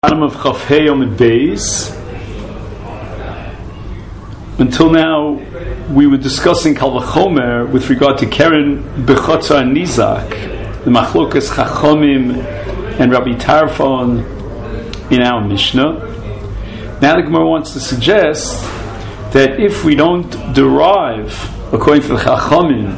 Bottom of Chaf Hei Amud Beis. Until now, we were discussing Kal V'chomer with regard to Keren Bechotza and Nizak, the Machlokas Chachomim and Rabbi Tarfon in our Mishnah. Now the Gemara wants to suggest that if we don't derive, according to the Chachomim,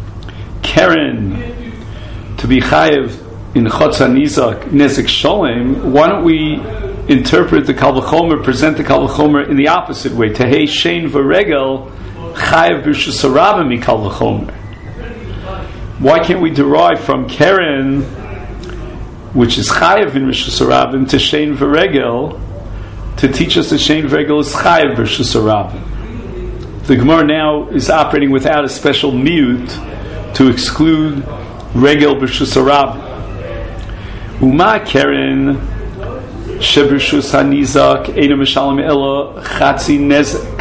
Keren to be Chayev in Chotza Nizak Nezek Sholem, why don't we interpret the Kal V'chomer, present the Kal V'chomer in the opposite way? Tehei Shein V'regel Chayev B'Reshus Harabim Mi Kal V'chomer. Why can't we derive from Keren, which is Chayev in Reshus Harabim, to Shein V'regel, to teach us that Shein V'regel is Chayev B'Reshus Harabim? The Gemara now is operating without a special miyut to exclude Regel B'Reshus Harabim. Uma Keren Shebreshus Hanizak Eino Mishalem Ela Chatzi Nezek.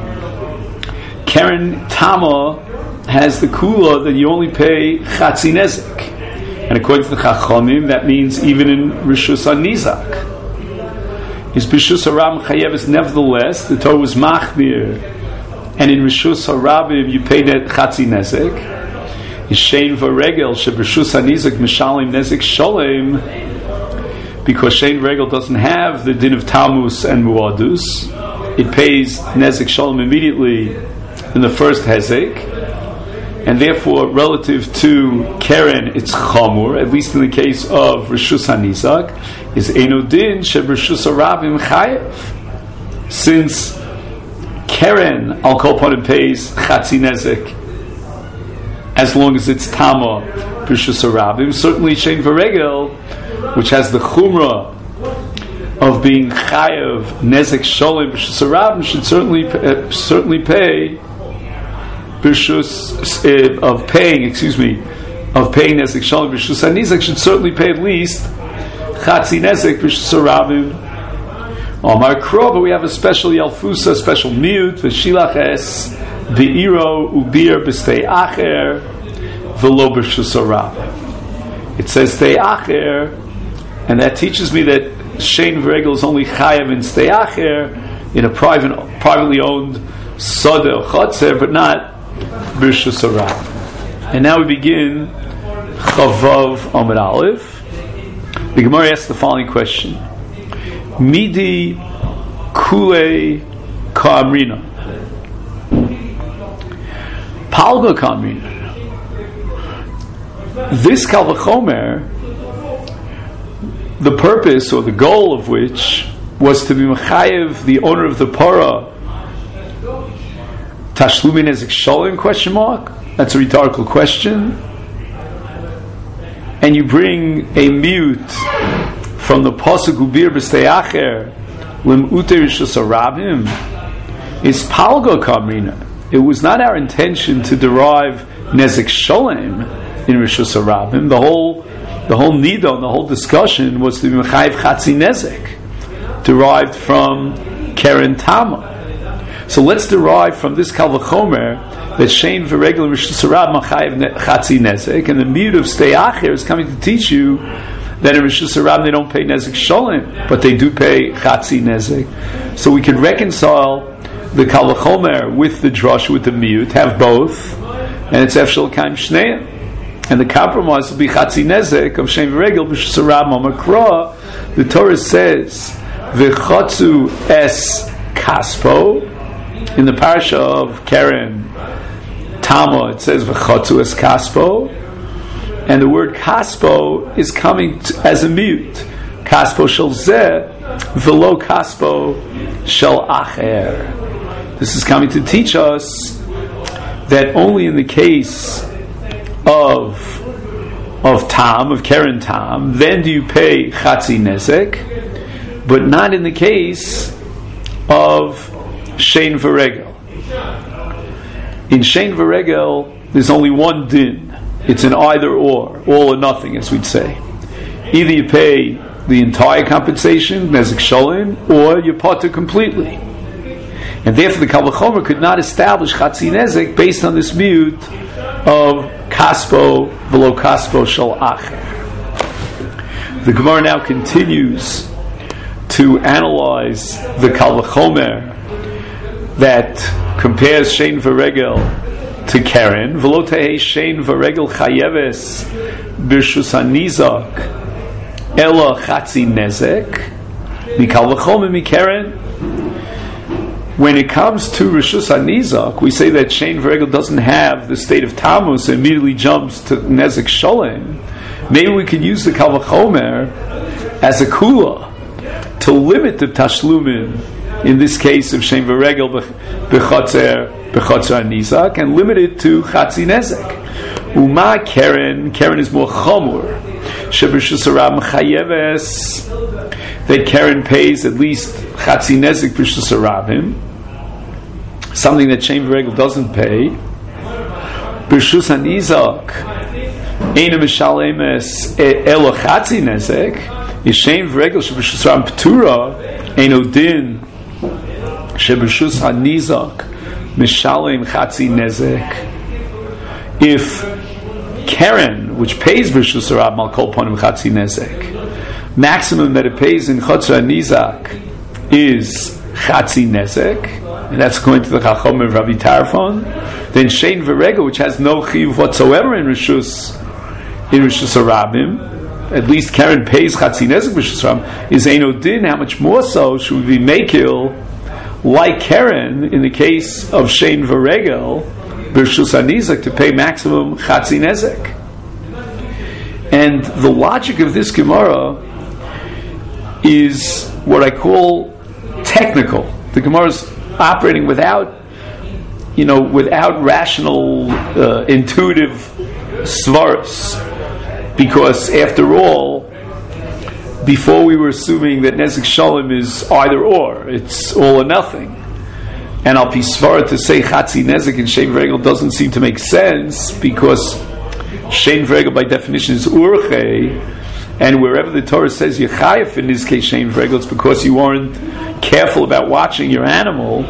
Keren Tama has the kula that you only pay Chatzi Nezek, and according to the Chachomim, that means even in Reshus Hanizak. Is B'Reshus Harabim Chayev? Nevertheless, the Torah was machmir, and in Reshus Harabim you pay that Chatzi Nezek. Shein v'regel shebreshus hanizak mishalim nezek sholem, because shein v'regel doesn't have the din of tamus and muadus. It pays nezek sholem immediately in the first hezek, and therefore relative to Keren it's chamur, at least in the case of reshus hanizak, is eino din shebreshus harabim chayev, since Keren al kol panim pays chatzi nezek as long as it's Tama B'Reshus Harabim. Certainly Shein V'regel, which has the Chumrah of being Chayev Nezek Sholem B'Reshus Harabim, should certainly pay B'Reshus of paying Nezek Sholem B'Reshus Hanizak, should certainly pay at least Chatzi Nezek B'Reshus Harabim. Omar Kro, but we have a special Yalfusa, special mute, V'shilach es V'iro ubir b'stei acher v'lo b'reshus harabim. It says stei acher, and that teaches me that Shein V'regel is only chayav in stei acher, in a privately owned soda or chotzer, but not b'reshus harabim. And now we begin Chavav Amud Aleph. The Gemara asks the following question: Midi kule ka'amrina. Palga Kamina. This Kal V'chomer, the purpose or the goal of which was to be Mechayev, the owner of the Parah, Tashlumin Nezek Sholem, question mark? That's a rhetorical question. And you bring a mute from the Pasuk Ubir B'stei Acher Lim'ute Reshus Harabim, is Palga Kamina. It was not our intention to derive Nezek Sholem in Reshus Harabim. The whole nidon, the whole discussion was to be Mechayev Chatzi Nezek, derived from Keren Tama. So let's derive from this Kal V'chomer that Shein V'regel in Reshus Harabim Mechayev Chatzi Nezek, and the mute of Stei Acher is coming to teach you that in Reshus Harabim they don't pay Nezek Sholem, but they do pay Chatzi Nezek. So we can reconcile the Kal V'chomer with the drush, with the miyut, have both, and it's Efshel Kaim Shneim. And the compromise will be Chatzi Nezek of Shein V'regel B'Reshus Harabim Makra. The Torah says V'chotzu es kaspo. In the parasha of Keren Tama, it says V'chotzu es kaspo, and the word kaspo is coming as a miyut. Kaspo shel zeh v'lo kaspo shel acher. This is coming to teach us that only in the case of Tam, of Keren Tam, then do you pay Chatzi Nezek, but not in the case of Shein V'regel. In Shein V'regel, there's only one din. It's an either or, all or nothing, as we'd say. Either you pay the entire compensation, Nezek Sholem, or you potter completely. And therefore the Kal V'chomer could not establish Chatzi Nezek based on this mute of Kaspo below Kaspo Shel Acher. The Gemara now continues to analyze the Kal V'chomer that compares Shein V'regel to Keren. V'lo tehei Shein V'regel chayeves b'rshus hanizak ela chatzi nezek mikal v'chomer mikeren. When it comes to Rishus HaNizak, we say that Shein V'regel doesn't have the state of Tamus, and immediately jumps to Nezek Sholem. Maybe we could use the Kal V'chomer as a kula to limit the Tashlumin, in this case of Shein V'regel b'chotzer HaNizak, and limit it to Chatzi Nezek. Uma Keren is more Chomur. Shebershus Harab Mechayeves, that Keren pays at least Chatzi Nezek b'Rishus Harabim, something that Shein V'regel doesn't pay. B'Rishus HaNizak Eina Mishalemes Elo Chatzi Nezek. Is Shein V'regel Shebershus Harabim P'tura Eino Din Shebershus HaNizak Mishalem Chatzi Nezek. If Keren, which pays B'Rishus Harabim Al Kol Ponim Chatzi Nezek, maximum that it pays in Chotzer HaNizak is Chatzi Nezek, and that's according to the Chacham of Rabbi Tarfon, then Shein V'regel, which has no chiv whatsoever in Rishus Harabim, at least Keren pays Chatzi Nezek Rishus Harabim, is Eino Din. How much more so should we be Mekil like Keren in the case of Shein V'regel B'Rishus HaNizak to pay maximum Chatzi Nezek? And the logic of this Gemara is what I call technical. The Gemara is operating without rational, intuitive svaros, because after all, before we were assuming that Nezek Shalom is either or, it's all or nothing. And Al Pi Svara to say Chatzi Nezek and Shein V'regel doesn't seem to make sense, because Shein V'regel by definition is Urchei, and wherever the Torah says Yechayef in this case Shein V'regel, it's because you weren't careful about watching your animal.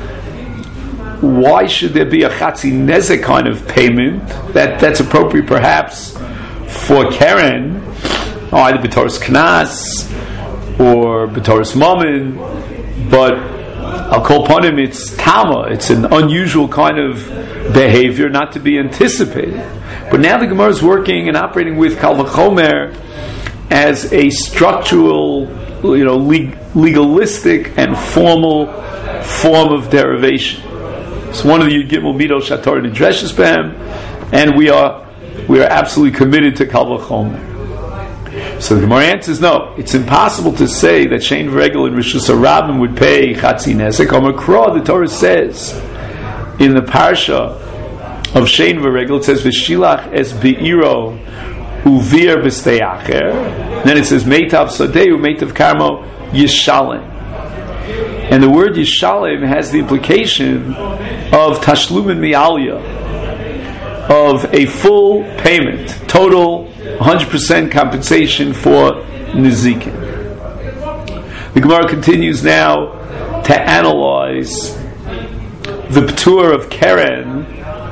Why should there be a Chatzi Nezek kind of payment? That's appropriate perhaps for Keren, either B'Toras Knas or B'Toras Mammon, but I'll call upon him, it's Tama, it's an unusual kind of behavior not to be anticipated. But now the Gemara is working and operating with Kal V'chomer as a structural, legalistic and formal form of derivation. It's one of the Yud Gimel Midos Shator and Dreshes B'hem, and we are absolutely committed to Kal V'chomer. So the Gemara answers, no, it's impossible to say that Shein V'regel and Rishus Harabim would pay Chatzi Nezek. On Makra, the Torah says in the parsha of Shein V'regel, it says V'shilach es be'iro uvir b'stei acher. Then it says Meitav Sadeu, Meitav Karmo Yishalem. And the word Yishalem has the implication of Tashlumin Mi'aliyah, of a full payment, total 100% compensation for Nizikin. The Gemara continues now to analyze the P'tur of Keren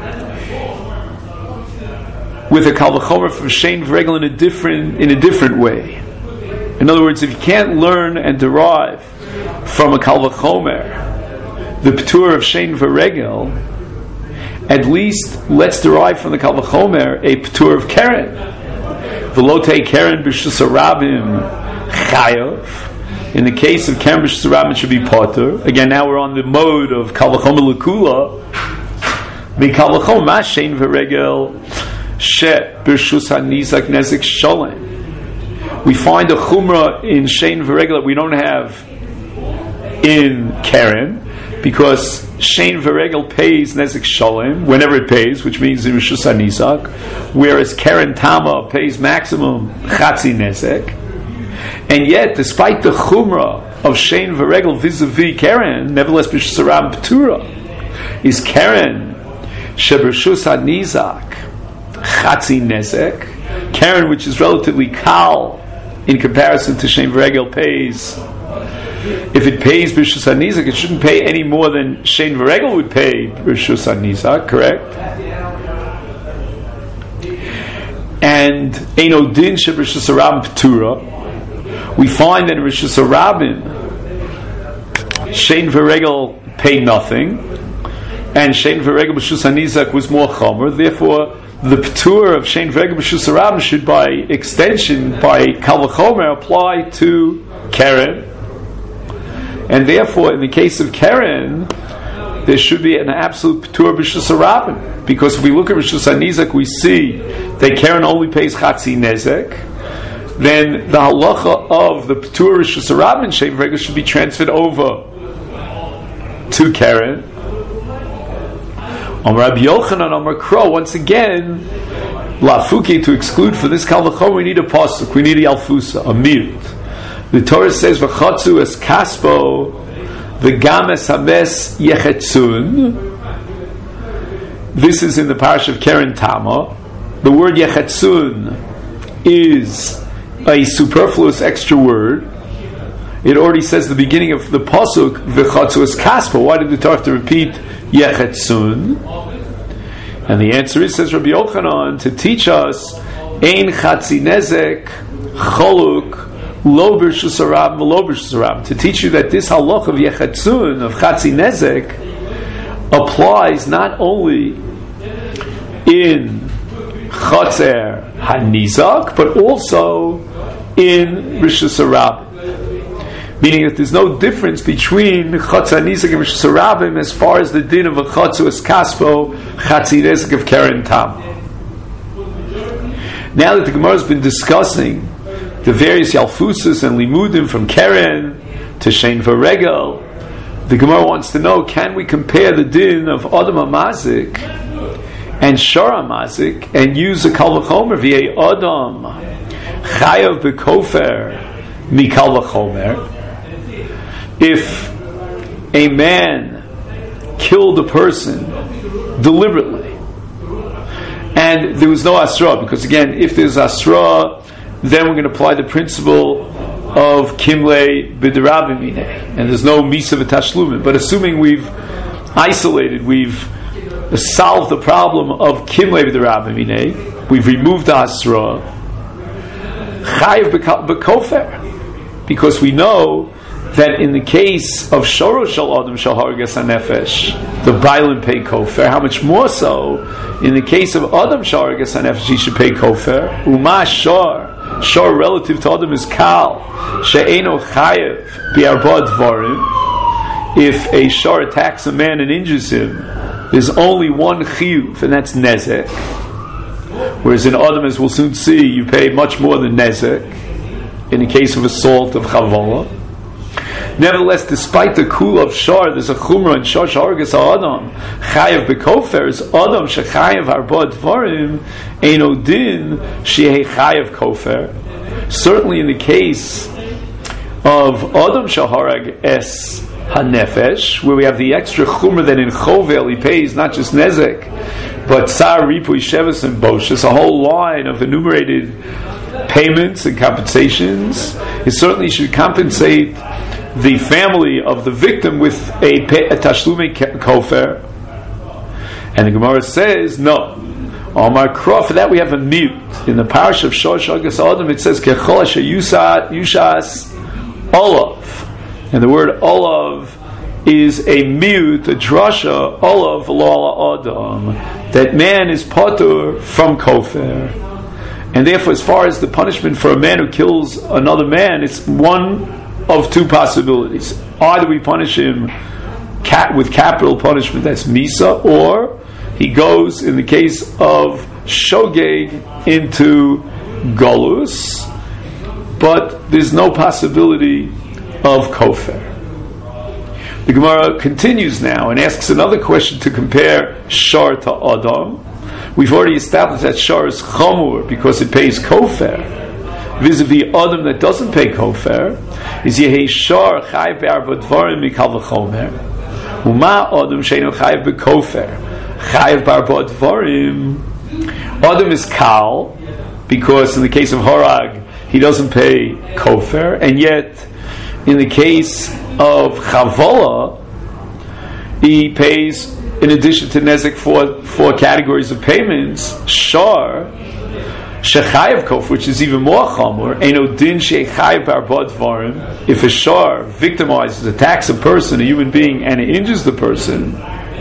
with a Kal V'chomer from Shein V'regel in a different way. In other words, if you can't learn and derive from a Kal V'chomer the P'tur of Shein V'regel, at least let's derive from the Kal V'chomer a P'tur of Keren. V'lotei Keren b'Rishus Harabim chayav. In the case of Keren b'Rishus Harabim, it should be potter. Again, now we're on the mode of Kal V'chomer l'kula. The Kal V'chomer ma Shein V'regel she b'Rishus HaNizak Nezek Sholem. We find a chumrah in Shein V'regel that we don't have in Keren, because Shein V'regel pays Nezek Sholem whenever it pays, which means in Rishus HaNizak, whereas Keren Tama pays maximum Chatzi Nezek. And yet, despite the Chumrah of Shein V'regel vis-a-vis Keren, nevertheless B'Rishus Harabim P'tura is Keren Shebershus HaNizak Chatzi Nezek. Keren, which is relatively kal in comparison to Shein V'regel, pays. If it pays B'Rishus HaNizak, it shouldn't pay any more than Shein V'regel would pay B'Rishus HaNizak, correct? And Eino Din Shebershus Harabim P'tura, we find that in Rishus Harabim Shein v'regel pay nothing, and Shein v'regel b'shus hanizak was more chomer. Therefore, the p'tur of Shein v'regel b'shus harabim should, by extension, by kal v'chomer, apply to Keren. And therefore, in the case of Keren, there should be an absolute p'tur b'shus harabim, because if we look at b'shus hanizak, we see that Keren only pays chatzi nezek. Then the halacha of the p'tur b'shus harabim and Shein v'regel should be transferred over to Keren. Amar Rabbi Yochanan, Amar Kro, once again, lafuki, to exclude for this kal v'chomer, we need a pasuk, we need a yalfusa, a miut. The Torah says, v'chatzu es kaspo, v'gam es hames yechetzun. This is in the parish of Keren Tama. The word yechetzun is a superfluous extra word. It already says the beginning of the pasuk, v'chatzu es kaspo. Why did the Torah have to repeat yechetzun? And the answer is, says Rabbi Yochanan, to teach us ein chatzi nezek choluk lo b'rshus harabim v'lo b'rshus harabim, to teach you that this halach of yechetzun, of chatzi nezek, applies not only in chatzer hanizak but also in b'rshus harabim. Meaning that there's no difference between Chatz HaNizak and Rishus HaRabim as far as the din of a Chatzu Es Kaspo, Chatzi Nezek of Keren Tam. Now that the Gemara has been discussing the various Yalfusas and Limudim from Keren to Shein V'Regel, the Gemara wants to know, can we compare the din of Adam HaMazik and Shor HaMazik and use a Kal V'chomer v'yei Adam Chayav B'Kofer Mikal V'chomer? If a man killed a person deliberately and there was no asra, because again, if there's asra, then we're going to apply the principle of kimle b'derabim minei, and there's no misa v'tashlumin. But assuming we've isolated, we've solved the problem of kimle b'derabim minei, we've removed the asra, chayiv b'kofer, because we know that in the case of Shoro Shal Adam Shal Hargas HaNefesh, the Bailim pay Kofer. How much more so in the case of Adam Shal Hargas HaNefesh, he should pay Kofer. Uma Shor relative to Adam is Kal She'eno Chayev Bi'arbad Dvarim. If a Shor attacks a man and injures him, there's only one Chiyuv, and that's Nezek. Whereas in Adam, as we'll soon see, you pay much more than Nezek in the case of assault of Chavola. Nevertheless, despite the kula of Shor, there's a chumrah in Shor Shargas Adam Chayev B'Kofer is Adam Shechayev Arba Dvarim Eino Din Shehei Chayev Kofer. Certainly, in the case of Adam Shaharag Es HaNefesh, where we have the extra chumrah that in Chovel he pays not just Nezek, but Tsar, Ripui, Shevis, and Boshas, a whole line of enumerated payments and compensations. It certainly should compensate the family of the victim with a tashlume kofer. And the Gemara says, no. Omar Kro, for that we have a mute. In the parish of Shor Shagas Adam, it says, Kechol Yushas Olav. And the word Olav is a mute, a drasha, Olav Lola Adam, that man is potur from kofer. And therefore, as far as the punishment for a man who kills another man, it's one of two possibilities. Either we punish him with capital punishment, that's Misa, or he goes, in the case of Shogeg, into Golus, but there's no possibility of Kofer. The Gemara continues now and asks another question to compare Shor to Adam. We've already established that Shor is Chomur because it pays Kofer. Vis-a-vis Adam that doesn't pay Kofer, is Yehei Shor Chayev Be'arba Dvarim Mikal V'chomer. Uma Adam Sheino Chayev Be'kofer Chayev Be'arba Dvarim. Adam is Kal, because in the case of Horag, he doesn't pay Kofer, and yet in the case of Chavola, he pays, in addition to Nezek, four categories of payments. Shor, Shechayev kofer, which is even more chamor, eino din shechayev arbod dvarim. If a shor victimizes, attacks a person, a human being, and it injures the person,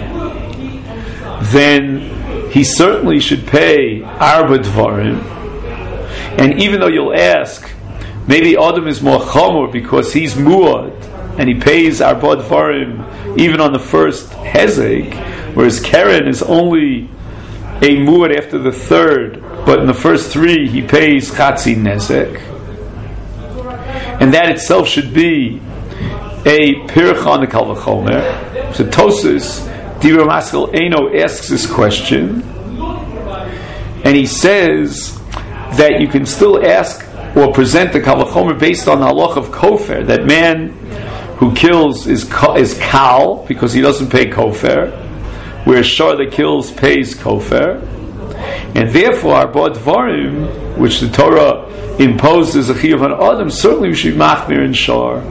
then he certainly should pay arba dvarim. And even though you'll ask, maybe Adam is more chamor because he's muad and he pays arba dvarim even on the first hezek, whereas Karen is only a muad after the third, but in the first three he pays chatzi nezek, and that itself should be a pircha on the kal v'chomer. So Tosas Dibur Maskil Eino asks this question, and he says that you can still ask or present the kal v'chomer based on the halach of kofer, that man who kills is kal because he doesn't pay kofer, where shor that kills pays kofer, and therefore our bod dvarim, which the Torah imposes a chiyuv on Adam, certainly we should be machmir in shor.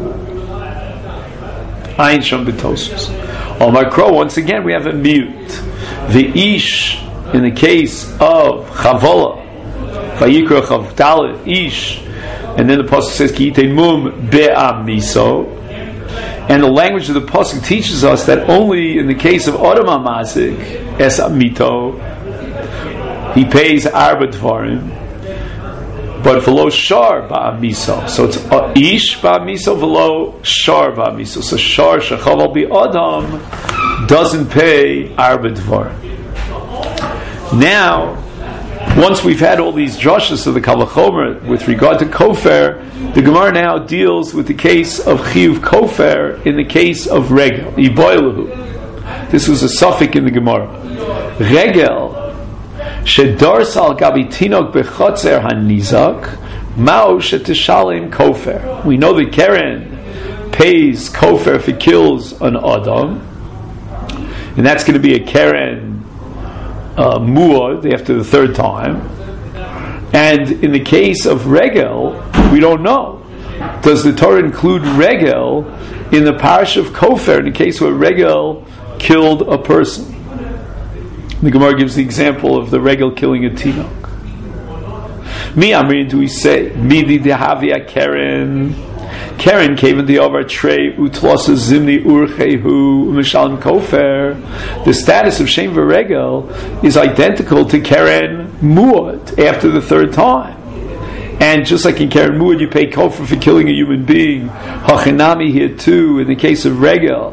Ayin sham b'tosus. Omar Kro, once again we have a mute. The ish in the case of Chavola, Vayikra Chav Dalet ish, and then the pasuk says ki yitein mum be'am miso. And the language of the pasuk teaches us that only in the case of Adam HaMazik, es amito, he pays arba dvarim, but v'lo shar ba'amiso. So it's ish ba'amiso v'lo shar ba'amiso. So shar shechaval bi Adam doesn't pay arba dvarim. Now, once we've had all these drushes of the Kal V'chomer with regard to kofer, the Gemara now deals with the case of chiyuv kofer in the case of regel, iboilahu. This was a suffix in the Gemara. Regel shedars al gabi tinok bechotzer hanizak mao shetishalim kofer. We know that Karen pays kofer if he kills an Adam, and that's going to be a Karen muad after the third time. And in the case of regel, we don't know. Does the Torah include regel in the parish of kofer in the case where regel killed a person? The Gemara gives the example of the regel killing a tinok. Mi amrin, do we say midi dehavia Karen? Karen came in the over trey utlosa zimni urchehu mishalim kofer. The status of shem v'regel is identical to Karen muad after the third time, and just like in Karen muad you pay kofer for killing a human being, hachinami here too in the case of regel.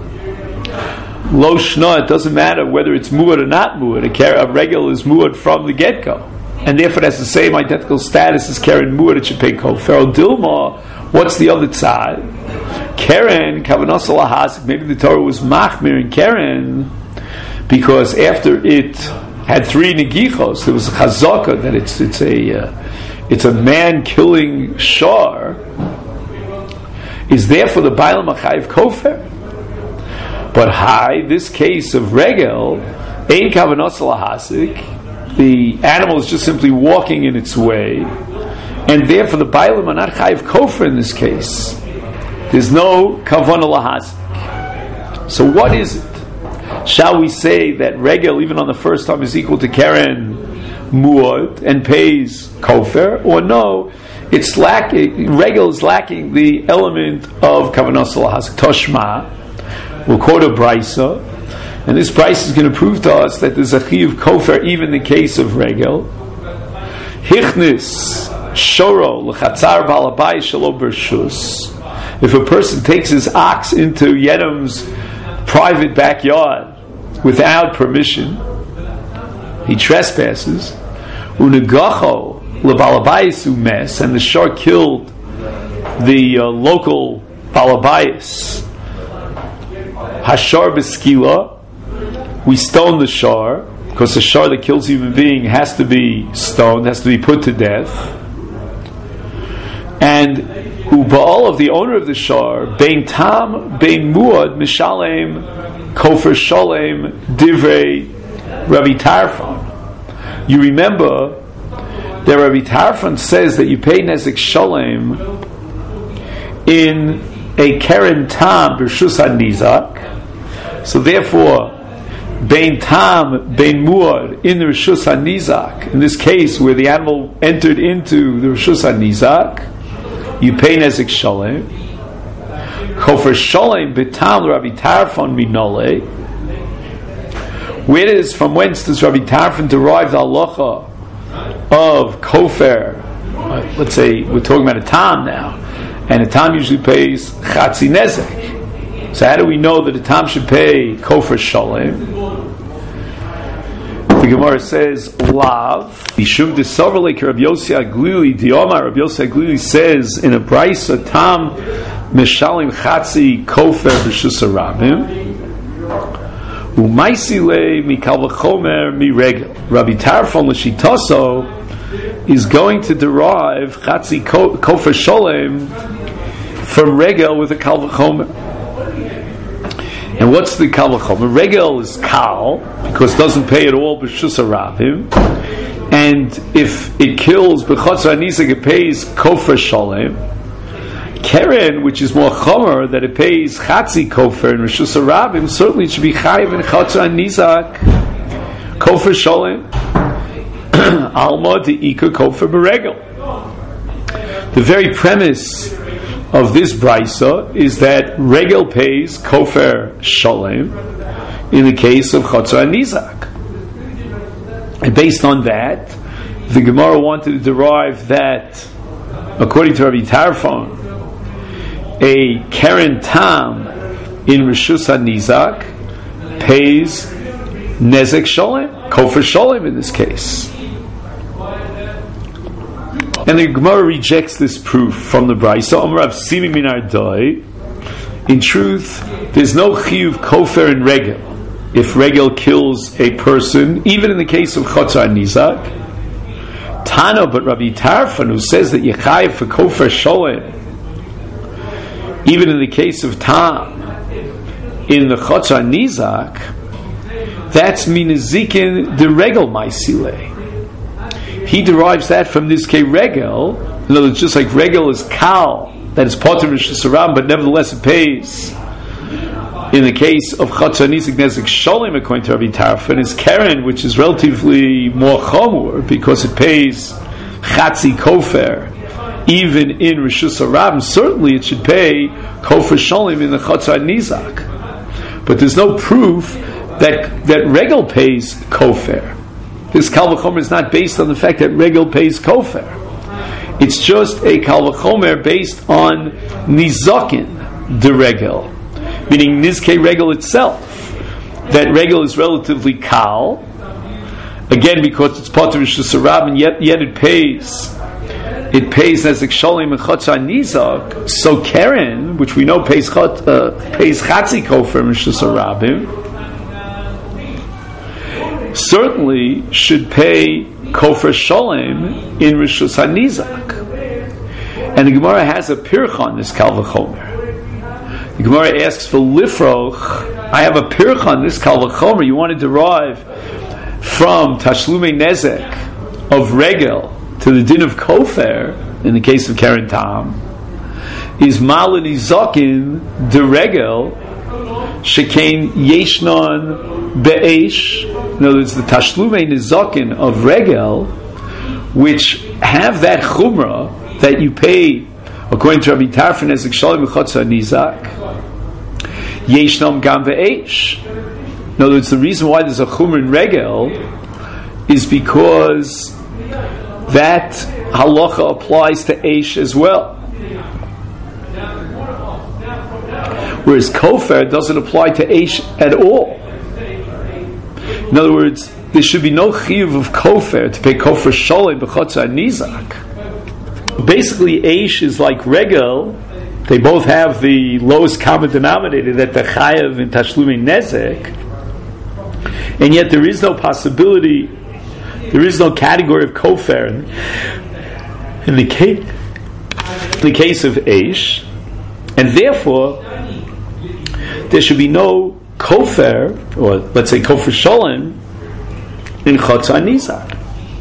Lo shna, it doesn't matter whether it's muad or not muad. A regel is muad from the get go, and therefore it has the same identical status as Karen muad. It should pay kofer. Dilma. What's the other side? Karen, Kavanos Alahazik, maybe the Torah was Machmir in Karen because after it had three negichos, there was a chazaka that it's a man killing shar, is therefore the Bailam Achayiv Kofer. But this case of regel, Ein Kavanos Alahazik, the animal is just simply walking in its way, and therefore the Bailam are not chayiv kofer in this case. There's no kavana lahazik. So what is it? Shall we say that regel, even on the first time, is equal to Karen muad and pays kofer, or no? It's lacking. Regel is lacking the element of kavanas lahazik. Toshma. We'll quote a brisa, and this brisa is going to prove to us that there's a chiyuv kofer even in the case of regel. Hichnis shoro l'chatzar balabai shelo bershus. If a person takes his ox into Yedam's private backyard without permission, he trespasses. Unegacho lebalabayis umes, and the shor killed the local balabayis. Hashar b'skila, we stone the shor, because the shor that kills a human being has to be stoned, has to be put to death. And Uba'al of the owner of the shor, Bein Tam, Bein Muad, Mishalem, Kofer Sholem, Divrei, Rabbi Tarfon. You remember that Rabbi Tarfon says that you pay Nezek Sholem in a Keren Tam, Bershus HaNizak. So therefore, bein tam, bein muad, in the Rishus HaNizak, in this case where the animal entered into the Rishus HaNizak, you pay Nezek Shalem. Kofer Shalem betam Rabbi Tarfon minole. From whence does Rabbi Tarfon derive the halacha of Kofer? Let's say we're talking about a tam now, and a tam usually pays Chatzi Nezek. So how do we know that a tam should pay Kofer Shalem? The Gemara says, Lav, Mishum Desavrle Rabbi Yossi Aglili, Diomar, Rabbi Yossi Aglili says in a brisa, Tam Meshalim Chatzi Kofer B'Shus HaRabim, Umaisile Mikal V'Chomer Miregel. Rabbi Tarfon L'Shitaso is going to derive Chatzi Kofer Shalem from Regel with a Kal V'Chomer. And what's the Kal V'Chomer? Regel is Kal, because it doesn't pay at all B'Shus HaRabim. And if it kills B'Chotz HaNizak, it pays Kofer Shalem. Keren, which is more Chomer, that it pays Chatzi Kofer in Rishus HaRabim, certainly it should be Chayiv in Chotz HaNizak, Kofer Shalem. Alma De'ika Kofer B'Regel. The very premise of this brisa is that Regel pays Kofer Shalem in the case of Chotz HaNizak. And based on that, the Gemara wanted to derive that, according to Rabbi Tarfon, a Keren Tam in Rishus HaNizak pays Nezek Shalem, Kofer Shalem in this case. And the Gemara rejects this proof from the Brisa. Omrav Simi Minar Doi. In truth, there's no chiyuv kofer in regel. If regel kills a person, even in the case of Chotz HaNizak, Tana, but Rabbi Tarfon, who says that Yechayev for kofer sholem, even in the case of Tam, in the Chotz HaNizak, that's minazikin the regel ma'isile. He derives that from this K regel. In other words, just like regel is kal, that is poter Rishus HaRabim, but nevertheless it pays. In the case of Chotz HaNizak Nezek Sholem, according to Rabbi Tarfon, is Keren, which is relatively more chomur because it pays Chatzi Kofer. Even in Rishus HaRabim, certainly it should pay Kofer Sholem in the Chotz HaNizak. But there's no proof that regel pays Kofer. This Kal V'Chomer is not based on the fact that regel pays Kofer. It's just a Kal V'Chomer based on Nizakin de regel, meaning Nizkei regel itself. That regel is relatively Kal, again because it's Poter Rishus HaRabim, and yet it pays Nezek Sholem and Chotz HaNizak. So Keren, which we know pays Chatzi Kofer Rishus HaRabim, certainly should pay Kofer Sholem in Rishus HaNizak. And the Gemara has a pircha on this Kal V'Chomer. The Gemara asks for Lifroch, I have a pircha on this Kal V'Chomer, you want to derive from Tashlume Nezek of Regel to the din of Kofer, in the case of Keren Tam, is Malin Izakin de Regel, Shekain Yeshnon Be'esh. In other words, the Tashlume Nizakin of Regel, which have that chumrah that you pay, according to Rabbi Tarfon, as Shalom Chotz HaNizak, Yeshnam Gam Be'esh. In other words, the reason why there's a chumrah in Regel is because that halacha applies to Eish as well. Whereas Kofer doesn't apply to Eish at all. In other words, there should be no chiyuv of Kofer to pay Kofer Sholem b'Chotz HaNizak. Basically, Eish is like Regel. They both have the lowest common denominator, that the chayav in Tashlume Nezek, and yet there is no possibility, there is no category of Kofer in the case of Eish, and therefore there should be no Kofer, or let's say Kofer Sholem, in Chotz HaNizak.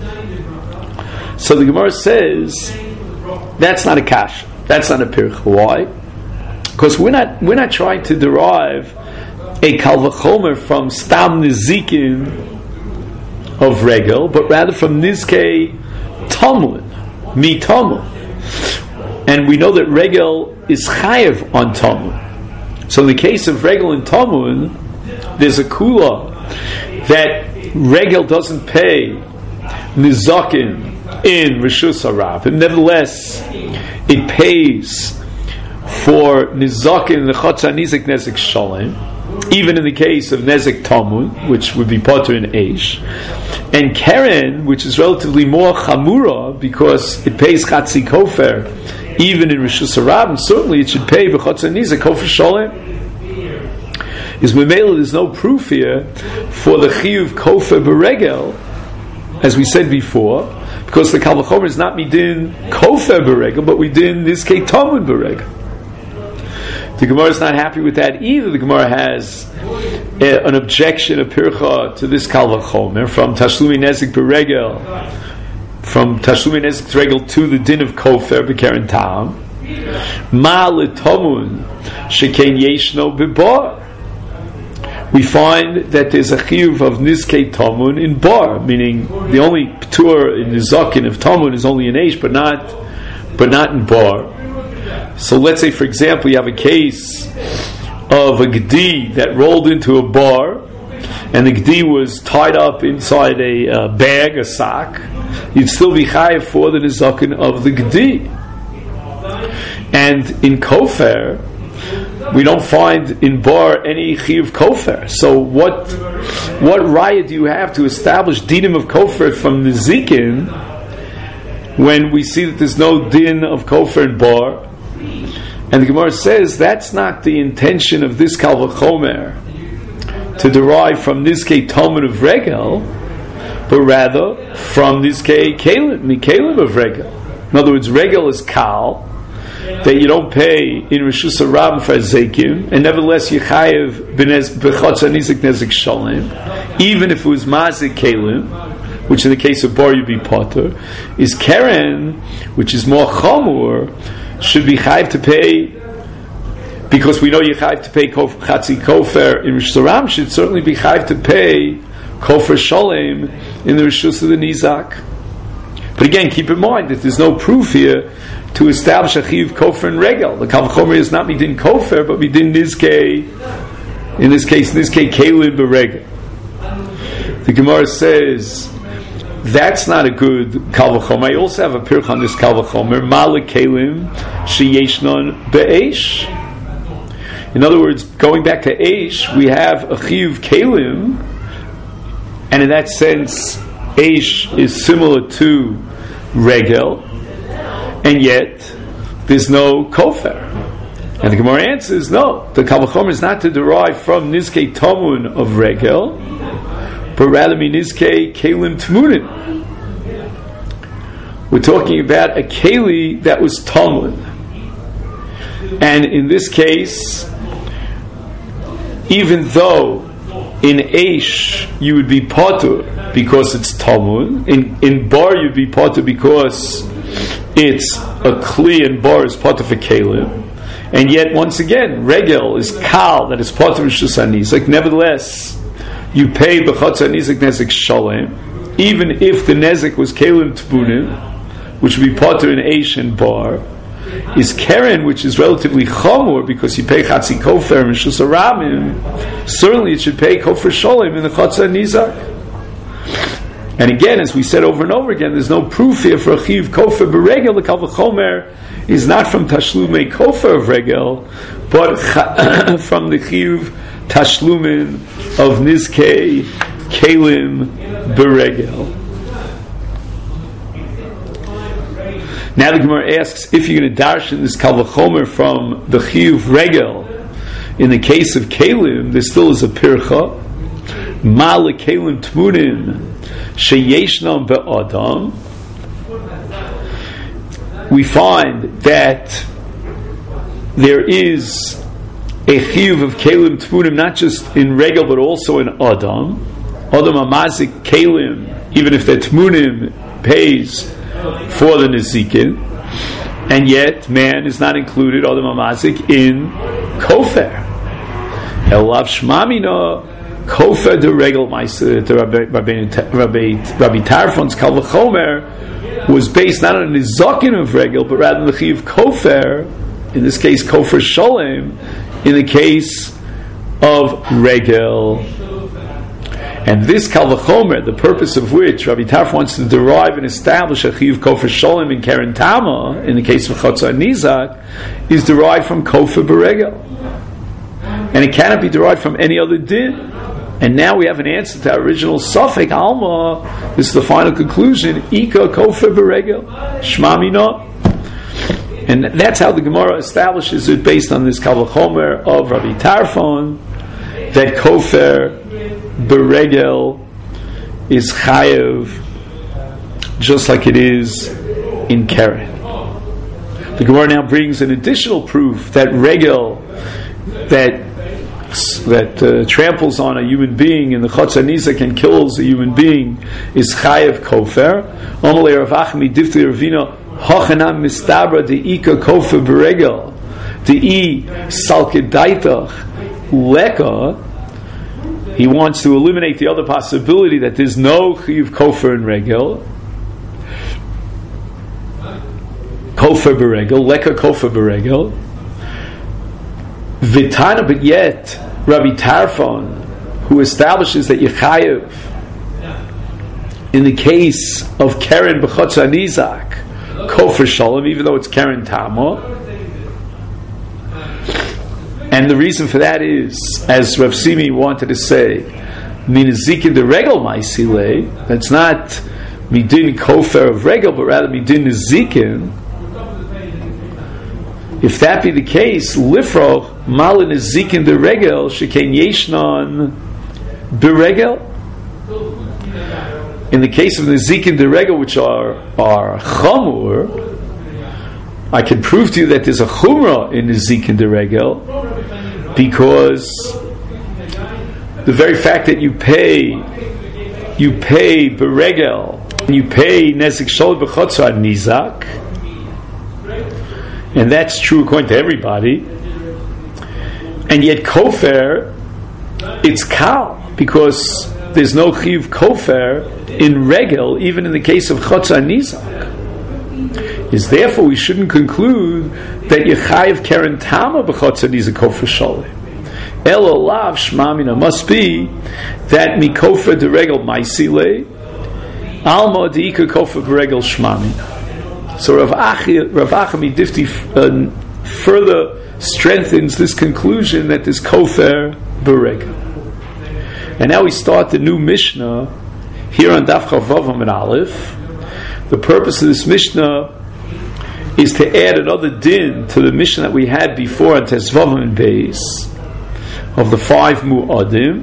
So the Gemara says that's not a kash, that's not a pirch. Why? Because we're not trying to derive a kal v'chomer from stam nizikin of regel, but rather from nizkei tamun, mi tamun. And we know that regel is chayev on tamun. So in the case of regel and tamun, there's a kula that regel doesn't pay nizakin in Rishus Harav, and nevertheless it pays for nizakin the chotza nizik nezik shalem, even in the case of nezik tamun, which would be potter in eish, and keren, which is relatively more chamura because it pays chatzi kofer even in Rishus Harav, and certainly it should pay b'chotza nizik kofer shalem. Is memela, there's no proof here for the chiyuv kofer beregel, as we said before, because the kal v'chomer is not midin kofer beregel, but midin nizkei tamun beregel. The Gemara is not happy with that either. The Gemara has an objection, a pircha to this kal v'chomer from tashlumi nezik beregel, from tashlumi nezik beregel to the din of kofer b'keren tam. Ma l'tamun sheken yeshno b'bar. We find that there's a chiyuv of nizkei tamun in bar, meaning the only ptur in the zakin of tamun is only in eish, but not in bar. So let's say, for example, you have a case of a gedi that rolled into a bar, and the gedi was tied up inside a bag, a sack. You'd still be chayav for the nizakin of the gedi. And in kofer, we don't find in bar any chiyuv kofer. So what raya do you have to establish dinim of kofer from the zikin when we see that there's no din of kofer in bar? And the Gemara says that's not the intention of this kal v'chomer to derive from nizkei tamun of regel, but rather from nizkei kelim, mikelim of regel. In other words, regel is kal, that you don't pay in Rishus Harav for zekim, and nevertheless you chayev b'chotza nizik nezik shalem, even if it was mazik kelim, which in the case of bar you'd be potter, is keren, which is more chamur, should be chayev to pay, because we know you chayev to pay chatzi kofer in Rishus Harav, should certainly be chayev to pay kofer shalem in the Rishus of the nizak. But again, keep in mind that there's no proof here to establish a chiyuv kofer and regel. The kal v'chomer is not midin kofer, but midin nizkei, in this case, nizkei kelim beregel. The Gemara says that's not a good kal v'chomer. I also have a pirch on this kal v'chomer, ma'ale kelim sheyeshnon be'esh. In other words, going back to eish, we have a chiyuv kelim, and in that sense, eish is similar to regel, and yet there's no kofer. And the Gemara answers, no, the kal v'chomer is not to derive from nizkei tamun of regel, but rather nizkei kelim tmunin. We're talking about a keli that was tamun, and in this case, even though in eish you would be potter because it's tamun, in bar you'd be potter because it's a kli and bar is potter for kelim, and yet once again regel is kal that is potter rishus hanizik. Nevertheless, you pay b'chotza nizik nezik shalem, even if the nezik was kelim tbunim, which would be potter in eish and bar. Is keren, which is relatively chamur because you pay chatzi kofer and rishus haramim, certainly it should pay kofer shalem in the chotza nizak. And again, as we said over and over again, there's no proof here for a chiyuv kofer beregel. The kal v'chomer is not from tashlumei kofer of regel, but from the chiyuv tashlumin of nizkei kelim beregel. Now the Gemara asks, if you're going to darshan this kal v'chomer from the chiyuv regel, in the case of kelim, there still is a pircha, ma lekelim tmunin sheyeshnam be'adam. We find that there is a chiyuv of kelim tmunim, not just in regel but also in adam. Adam amazik kelim, even if they're tmunim, pays for the nezikin, and yet man is not included, Adam Amazik, in kofer. Elav Shmamina Kofer de Regel Ma'aser to Rabbi Tarfon's Kal V'chomer was based not on the Nizakin of Regel, but rather on the Chiyuv Kofer, in this case Kofer Sholem, in the case of Regel. And this Kal V'chomer, the purpose of which Rabbi Tarf wants to derive and establish a Chiyuv Kofer Sholem in Keren Tama, in the case of Chotza Nizak, is derived from Kofer Beregel. And it cannot be derived from any other din. And now we have an answer to our original Safek Alma. This is the final conclusion. Ika Kofer Beregel Shma Mina. And that's how the Gemara establishes it based on this Kal V'chomer of Rabbi Tarfon, that Kofer Beregel is Chayev just like it is in Keren. The Gemara now brings an additional proof that Regel that tramples on a human being in the Chotza Nizak and kills a human being is Chayev Kofer. Amalei Rav Achmi Difti Ravina Hachanam Mistabra De'ika Kofer Beregel De'i Salkedaitach Leka. He wants to eliminate the other possibility that there's no Chiyuv Kofer in Regel. Kofer Beregel, Leka Kofer Beregel. Vitana, but yet Rabbi Tarfon, who establishes that Yechayev in the case of Keren B'chotza Nizak, Kofer Shalom, even though it's Keren Tama. And the reason for that is, as Rav Simi wanted to say, Minazikin de Regel Maisile, that's not Midin Kofer of Regel, but rather Midin Nizikin. If that be the case, Lifroch Malin Nizikin de Regel Shekain Yeshnon Beregel. In the case of Nizikin de Regel, which are Chamur, I can prove to you that there's a Chumrah in Nizikin de Regel, because the very fact that you pay Beregel, and you pay Nezik Shol B'chotza Nizak, and that's true according to everybody, and yet Kofer, it's Kal, because there's no Chiyuv Kofer in Regel, even in the case of Chotza Nizak. Is therefore we shouldn't conclude that Yechayev Keren Tama B'chotza Nizak Kofer Sholem. Elo Lav Shmamina must be that Mikofer de Regel Maisile Alma Deika Kofer Beregel Shmamina. So Rav Achami Difti further strengthens this conclusion that there's Kofer Beregel. And now we start the new Mishnah here on Daf Chavav and Aleph. The purpose of this Mishnah is to add another din to the Mishnah that we had before on Tesvav and Beis of the 5 Mu'adim.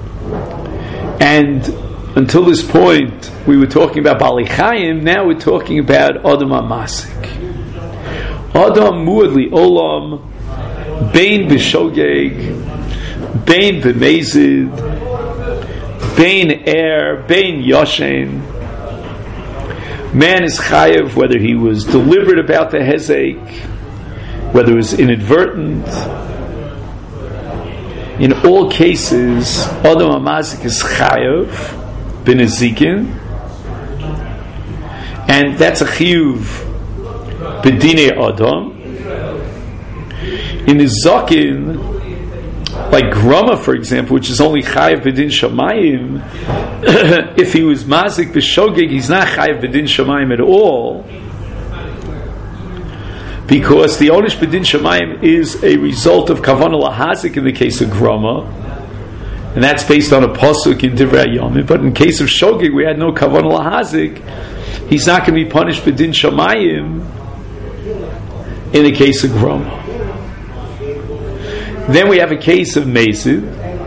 And until this point we were talking about Bali Chayim, now we're talking about Adam HaMasik. Adam Mu'adli Olam Bein B'Shogeg Bein B'Mezid Bein Er Bein Yoshen. Man is chayev whether he was deliberate about the hezek, whether it was inadvertent. In all cases, Adam HaMazik is chayev b'nezikin, and that's a chiyuv b'dinei Adam. In Nizakin, like Grama, for example, which is only chayev b'din shamayim, if he was mazik b'shogeg, he's not chayev b'din shamayim at all, because the onish b'din shamayim is a result of kavanah lahazik in the case of Grama, and that's based on a pasuk in Divrei Yomim. But in case of shogeg, we had no kavanah lahazik. He's not going to be punished b'din shamayim in the case of Grama. Then we have a case of Mezid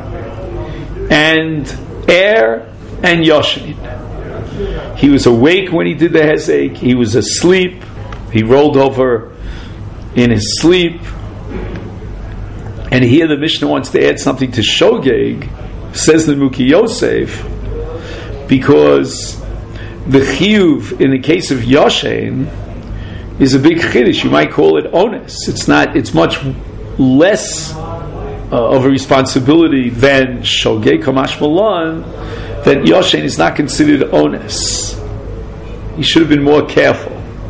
and Er and Yoshin. He was awake when he did the Hezek. He was asleep. He rolled over in his sleep. And here the Mishnah wants to add something to Shogeg, says the Muki Yosef, because the Chiyuv in the case of Yoshin is a big Chiddush. You might call it onus. It's not. It's much less of a responsibility than shogeg kamash malon, that Yoshen is not considered onus. He should have been more careful.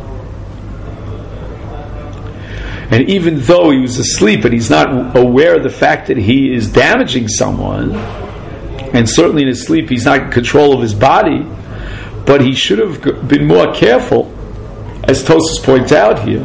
And even though he was asleep and he's not aware of the fact that he is damaging someone, and certainly in his sleep he's not in control of his body, but he should have been more careful, as Tosfos points out here,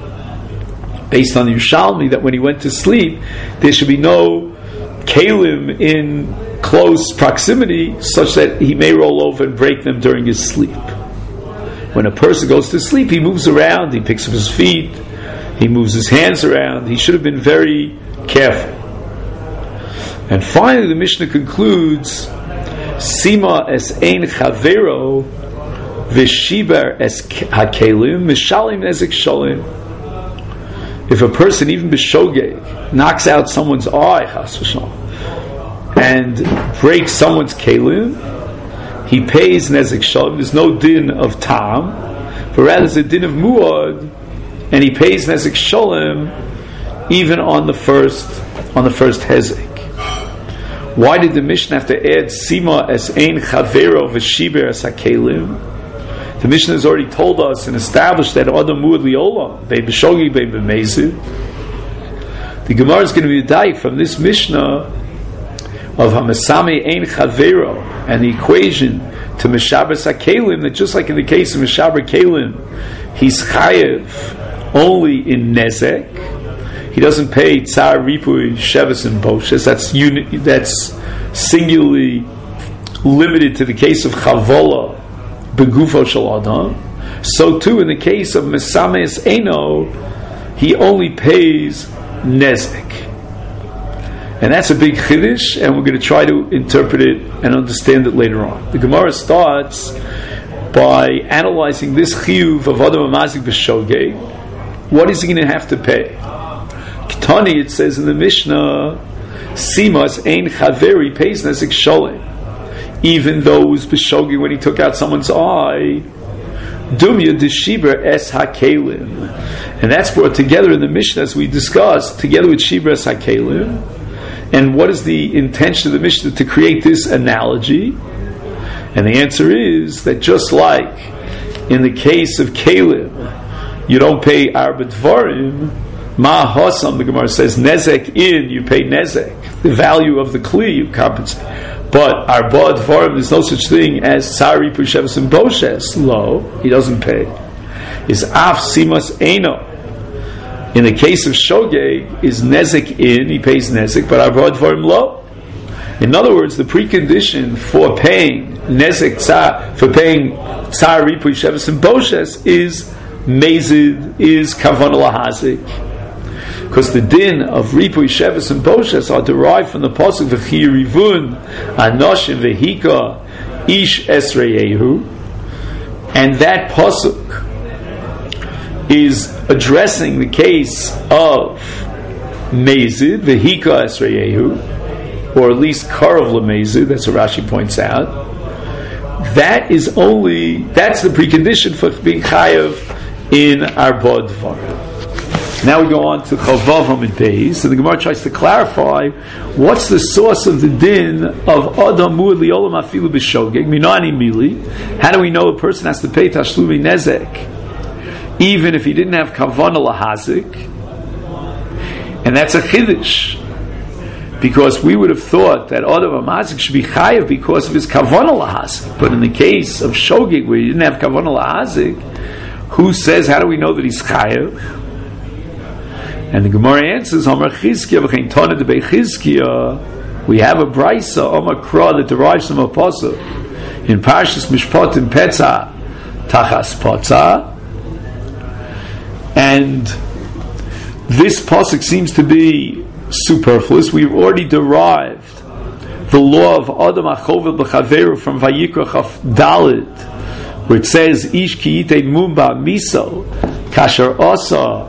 based on the Yerushalmi, that when he went to sleep, there should be no kalim in close proximity such that he may roll over and break them during his sleep. When a person goes to sleep, he moves around, he picks up his feet, he moves his hands around. He should have been very careful. And finally the Mishnah concludes, Sima es ein chavero v'shiber es hakelim mishalim ezek sholim. If a person, even b'shogeg, knocks out someone's eye, chas v'shalom, and breaks someone's kelim, he pays nezek sholim. There's no din of tam, but rather there's a din of muad, and he pays nezek sholim even on the first hezek. Why did the Mishnah have to add Sima es ein chavero v'shiber es hakelim? The Mishnah has already told us and established that Adam muad liolam, they b'shogeg, they b'mezid. The Gemara is going to be daik from this Mishnah of Hamasami ein chavero and the equation to Meshaber hakelim, that just like in the case of Meshaber kelim, he's chayev only in nezek. He doesn't pay tsar, ripui, sheves, and boshes. That's singularly limited to the case of chavola begufo shel adam. So too in the case of mesames eno, he only pays nezek, and that's a big chiddush. And we're going to try to interpret it and understand it later on. The Gemara starts by analyzing this chiyuv of adam amazik b'shogeg. What is he going to have to pay? Ketani, it says in the Mishnah, Simas ein chaveri pays nezek sholim, even though it was b'shogeg when he took out someone's eye. Dumya deshiber es hakelim, and that's brought together in the Mishnah as we discussed, together with shiber es hakelim. And what is the intention of the Mishnah to create this analogy? And the answer is that just like in the case of kelim, you don't pay arba dvarim. Ma hasam, the Gemara says, nezek in, you pay nezek, the value of the kli you compensate. But arba dvarim, there's no such thing as sari pusheves and boshes. Lo, he doesn't pay. Is af simas eno. In the case of shogeg, is nezek in, he pays nezek, but arba dvarim lo. In other words, the precondition for paying nezek tzar, for paying tsar ripui sheves and boshes is mezid, is kavanah lahazik. Because the din of ripui sheves and boshes are derived from the pasuk v'chi rivun anoshim v'hika ish esreyehu, and that pasuk is addressing the case of mezid v'hika esreyehu, or at least karav lemezid. That's what Rashi points out. That's the precondition for being chayav in arba dvarim. Now we go on to Chavav Amid Beis, and the Gemara tries to clarify what's the source of the din of Adam Muad Liolam Afilu B'Shogeg Minani Mili. How do we know a person has to pay Tashlumi Nezek even if he didn't have Kavanah Lahazik? And that's a Chiddush, because we would have thought that Adam Amazik should be Chayav because of his Kavanah Lahazik. But in the case of Shogeg, where he didn't have Kavanah Lahazik, who says, how do we know that he's Chayav? And the Gemara answers, Amar Chizkiya v'chein Tana debei Chizkiya. We have a brisa, Amar Kra, that derives from a pasuk in Parshas Mishpatim Petza Tachas Potza, and this pasuk seems to be superfluous. We've already derived the law of Adam Achovel b'Chaveru from Vayikra Chaf Dalit, where it says, Ish ki yitei mumba miso kasher asa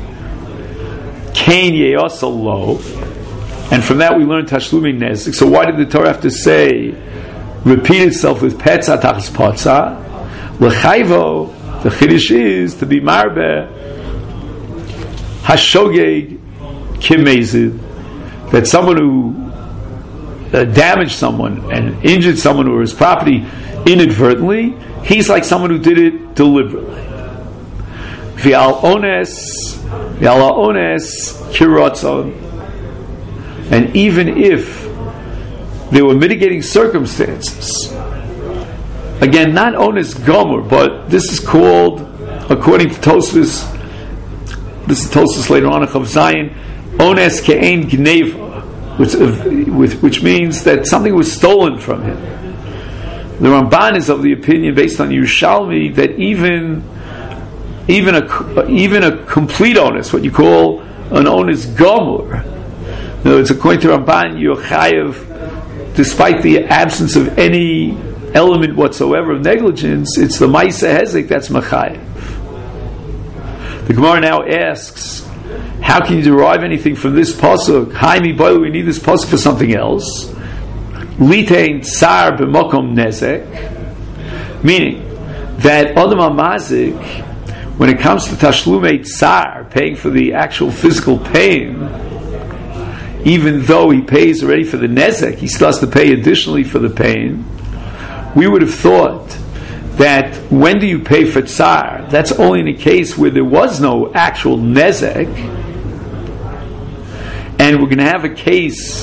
Kain Yeasa Lo, and from that we learn Tashlumi Nezek. So why did the Torah have to say, repeat itself with Petza Tachas Potza? L'chayvo, the Chiddush is to be Marbe Hashogeg Kimezid, that someone who damaged someone and injured someone or his property inadvertently, he's like someone who did it deliberately. V'al ones kiratzon. And even if there were mitigating circumstances, again, not ones gomer, but this is called, according to Tosfos, this is Tosfos later on in Chav Zayin, ones ke'ein gneva, which means that something was stolen from him. The Ramban is of the opinion, based on Yerushalmi, that even a complete onus, what you call an onus gomor, in other words, according to Ramban, you're chayav, despite the absence of any element whatsoever of negligence, it's the Maisa Hezek that's machayev. The Gemara now asks, how can you derive anything from this pasuk? Haimi boy, we need this pasuk for something else. Litein tsar b'mokom nezek, meaning that Adam HaMazik, when it comes to tashlumei tsar, paying for the actual physical pain, even though he pays already for the nezek, he still has to pay additionally for the pain. We would have thought that when do you pay for tsar? That's only in a case where there was no actual nezek, and we're going to have a case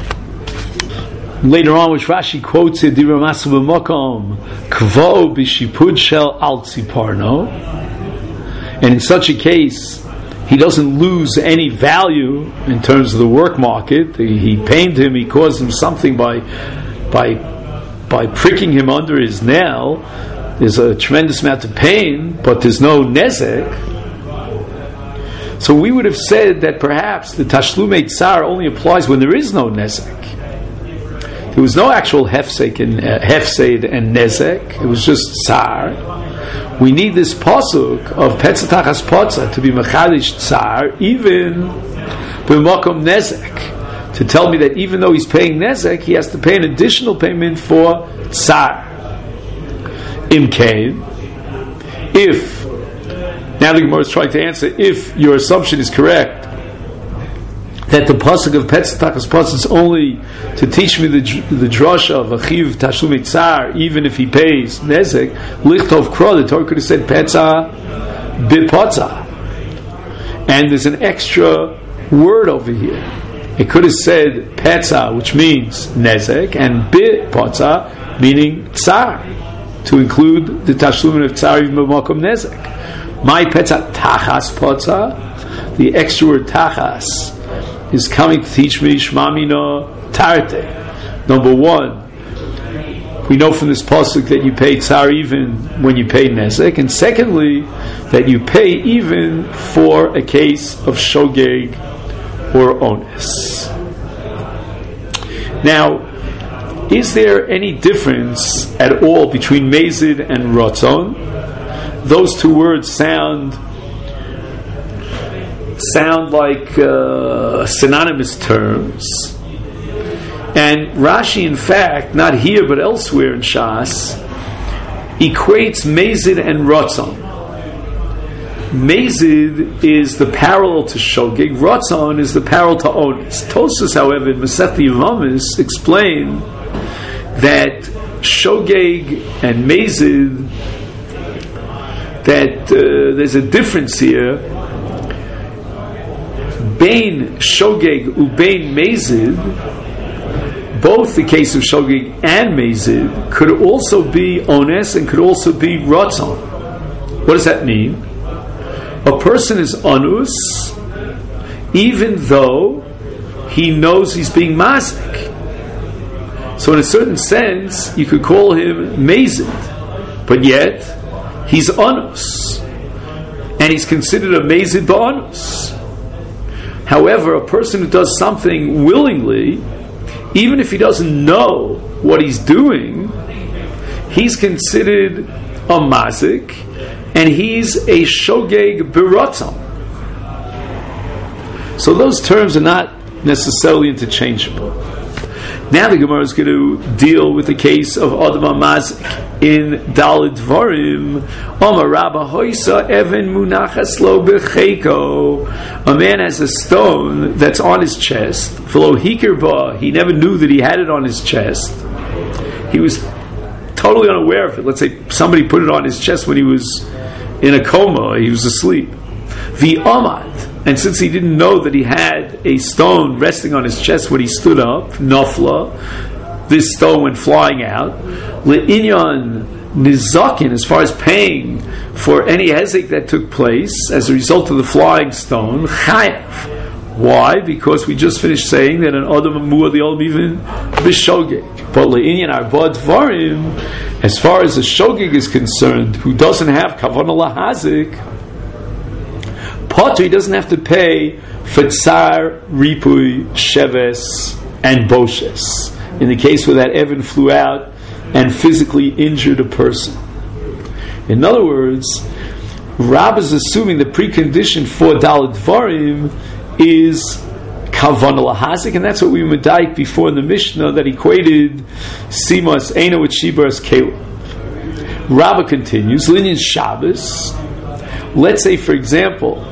later on which Rashi quotes here, Dibra Masu b'mokom kvo b'shipud shel al tziparno, and in such a case he doesn't lose any value in terms of the work market. He pained him, he caused him something by pricking him under his nail. There's a tremendous amount of pain, but there's no nezek. So we would have said that perhaps the tashlumei tsar only applies when there is no nezek. There was no actual hefsed and nezek. It was just tsar. We need this pasuk of petzatachas potza to be mechadish tsar, even b'makom nezek, to tell me that even though he's paying nezek, he has to pay an additional payment for tsar. Imkain, if, now the Gemara is trying to answer, if your assumption is correct, that the pasuk of petzatachas potza is only to teach me the drasha of achiv tashlumei tsar, even if he pays nezek, lichtov kro, the Torah could have said petza b'potza, and there's an extra word over here. It could have said petza, which means nezek, and b'potza, meaning tsar, to include the tashlumin of tsar even b'makom nezek. My petza tachas potza, the extra word tachas is coming to teach me shmamino tarte. Number one, we know from this pasuk that you pay tsar even when you pay nezek, and secondly, that you pay even for a case of shogeg or onus. Now, is there any difference at all between mezid and ratzon? Those two words sound like synonymous terms, and Rashi, in fact, not here but elsewhere in Shas, equates mezid and ratzon. Mezid is the parallel to shogeg, ratzon is the parallel to onus. Tosfos, however, in Masechet Yevamos explain that shogeg and mezid, that there's a difference here. Bein shogeg ubein mezid, both the case of shogeg and mezid could also be ones and could also be ratzon. What does that mean? A person is onus even though he knows he's being mazik. So in a certain sense, you could call him mezid, but yet he's onus, and he's considered a mezid ba'onus. However, a person who does something willingly, even if he doesn't know what he's doing, he's considered a mazik, and he's a shogeg b'ratzon. So those terms are not necessarily interchangeable. Now the Gemara is going to deal with the case of Adam HaMazik in Daled Dvarim. Omar Rabba Hoisa Evan Munachas Lo B'Cheiko. A man has a stone that's on his chest. V'lo hikir ba, he never knew that he had it on his chest. He was totally unaware of it. Let's say somebody put it on his chest when he was in a coma, he was asleep. V'amad. And since he didn't know that he had a stone resting on his chest when he stood up, nafla, this stone went flying out. Le'inyan nizakin, as far as paying for any hezek that took place as a result of the flying stone, chayav. Why? Because we just finished saying that an adam amur the old even b'shogeg. But le'inyan arbad varim, as far as the shogeg is concerned, who doesn't have kavanah lahazik, Potter, he doesn't have to pay for tsar, ripui, sheves, and boshes. In the case where that Evan flew out and physically injured a person. In other words, Rab is assuming the precondition for Daled Dvarim is kavanah lahazik, and that's what we medayik before in the Mishnah that equated simas eina with shibaras kela. Rabba continues, Linyan Shabbos. Let's say, for example,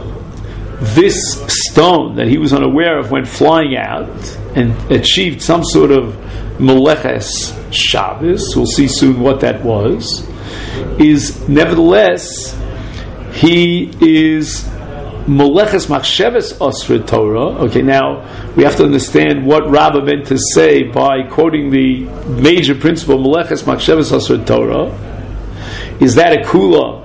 this stone that he was unaware of went flying out and achieved some sort of Meleches Shabbos, we'll see soon what that was, is nevertheless, he is Meleches Machsheves Osra Torah. Okay, now we have to understand what Rabbah meant to say by quoting the major principle Meleches Machsheves Osra Torah. Is that a kula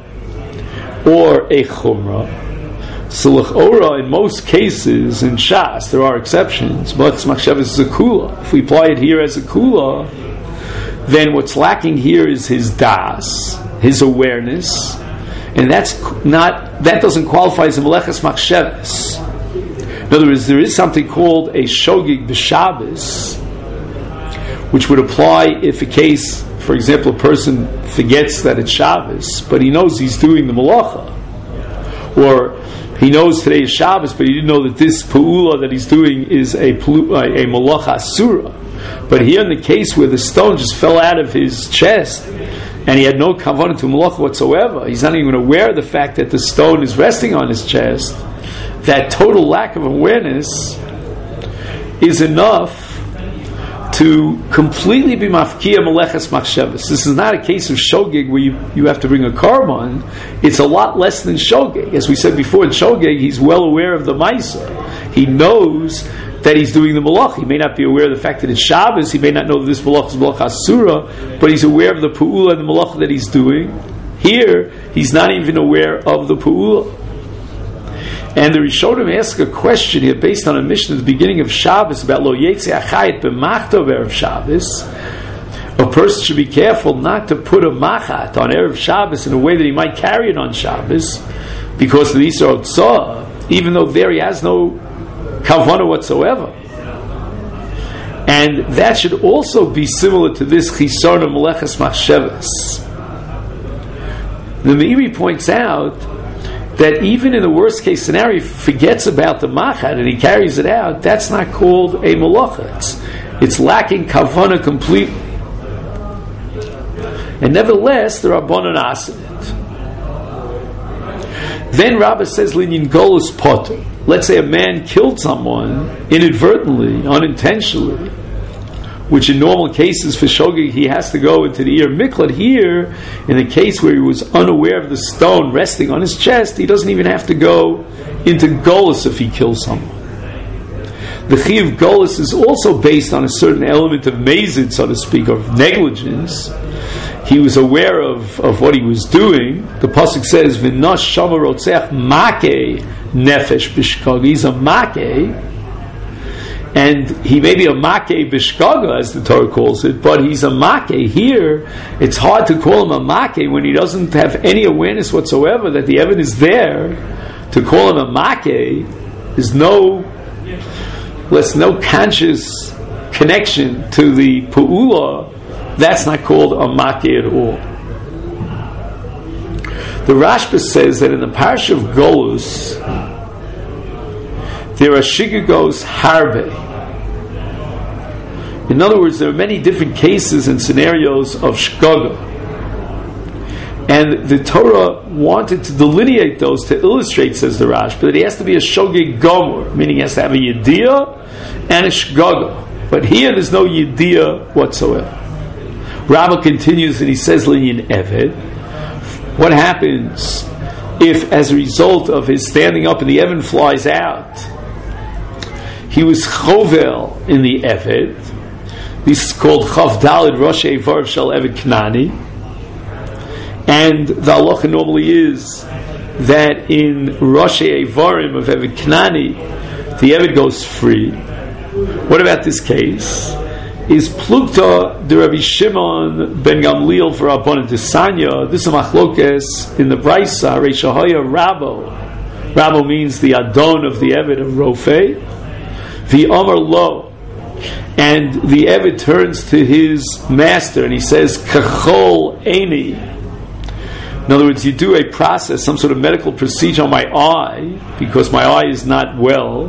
or a chumrah? So l'chora, in most cases, in Shas, there are exceptions, but Machshavas is a kula. If we apply it here as a kula, then what's lacking here is his das, his awareness, and that doesn't qualify as a Meleches Machshavas. In other words, there is something called a shogig b'Shabbos, which would apply if a case, for example, a person forgets that it's Shabbos, but he knows he's doing the malacha, or he knows today is Shabbos, but he didn't know that this pu'ula that he's doing is a malacha asura. But here in the case where the stone just fell out of his chest and he had no kavanah to malacha whatsoever, he's not even aware of the fact that the stone is resting on his chest, that total lack of awareness is enough to completely be mafkiya meleches machshavas. This is not a case of shogeg where you have to bring a carbon. It's a lot less than shogeg. As we said before, in shogeg, he's well aware of the maisa. He knows that he's doing the malach. He may not be aware of the fact that it's Shabbos. He may not know that this malach is malach asura, but he's aware of the pu'ula and the malach that he's doing. Here, he's not even aware of the pu'ula. And the Rishonim ask a question here based on a mission at the beginning of Shabbos about lo yetzi achayit b'machto b'erev Shabbos. A person should be careful not to put a machat on erev Shabbos in a way that he might carry it on Shabbos because of the Yisro Tzah, even though there he has no kavanah whatsoever. And that should also be similar to this chisarna meleches machshavas. The Meiri points out that even in the worst case scenario, he forgets about the machat and he carries it out, that's not called a malacha. It's lacking kavanah completely. And nevertheless, there are bonan asin it. Then Rabbah says, Linyan golus potter. Let's say a man killed someone inadvertently, unintentionally, which in normal cases for shogeg he has to go into the ear miklat. Here, in the case where he was unaware of the stone resting on his chest, he doesn't even have to go into golus if he kills someone. The chiyuv golus is also based on a certain element of mazid, so to speak, of negligence. He was aware of what he was doing. The pasuk says, "V'nosh shama rotzeach makeh nefesh b'shkog." He's a makeh. And he may be a makeh bishkaga, as the Torah calls it, but he's a makeh. Here, it's hard to call him a makeh when he doesn't have any awareness whatsoever that the evidence is there. To call him a makeh is no conscious connection to the pu'ula. That's not called a makeh at all. The Rashba says that in the parish of Golus, there are shigagos harbe. In other words, there are many different cases and scenarios of shgaga. And the Torah wanted to delineate those to illustrate, says the Rash, but it has to be a shogeg gomor, meaning it has to have a yediyah and a shgaga. But here there's no yediyah whatsoever. Rabbah continues and he says, Linyan Eved, what happens if, as a result of his standing up and the Eved flies out, he was chovel in the Eved? This is called Chav Daled Rosh Eivar Shel Eved Knani. And the halacha normally is that in Rosh Eivarim of Eved Knani, the Eved goes free. What about this case? Is Plukta de Rabbi Shimon ben Gamliel for Rabbanan Desanya? This is Machlokes in the Brisa, Reishahaya Rabo. Rabo means the Adon of the Eved of Rofei. The Amar Lo. And the Eved turns to his master and he says, Kachol Eini. In other words, you do a process, some sort of medical procedure on my eye, because my eye is not well.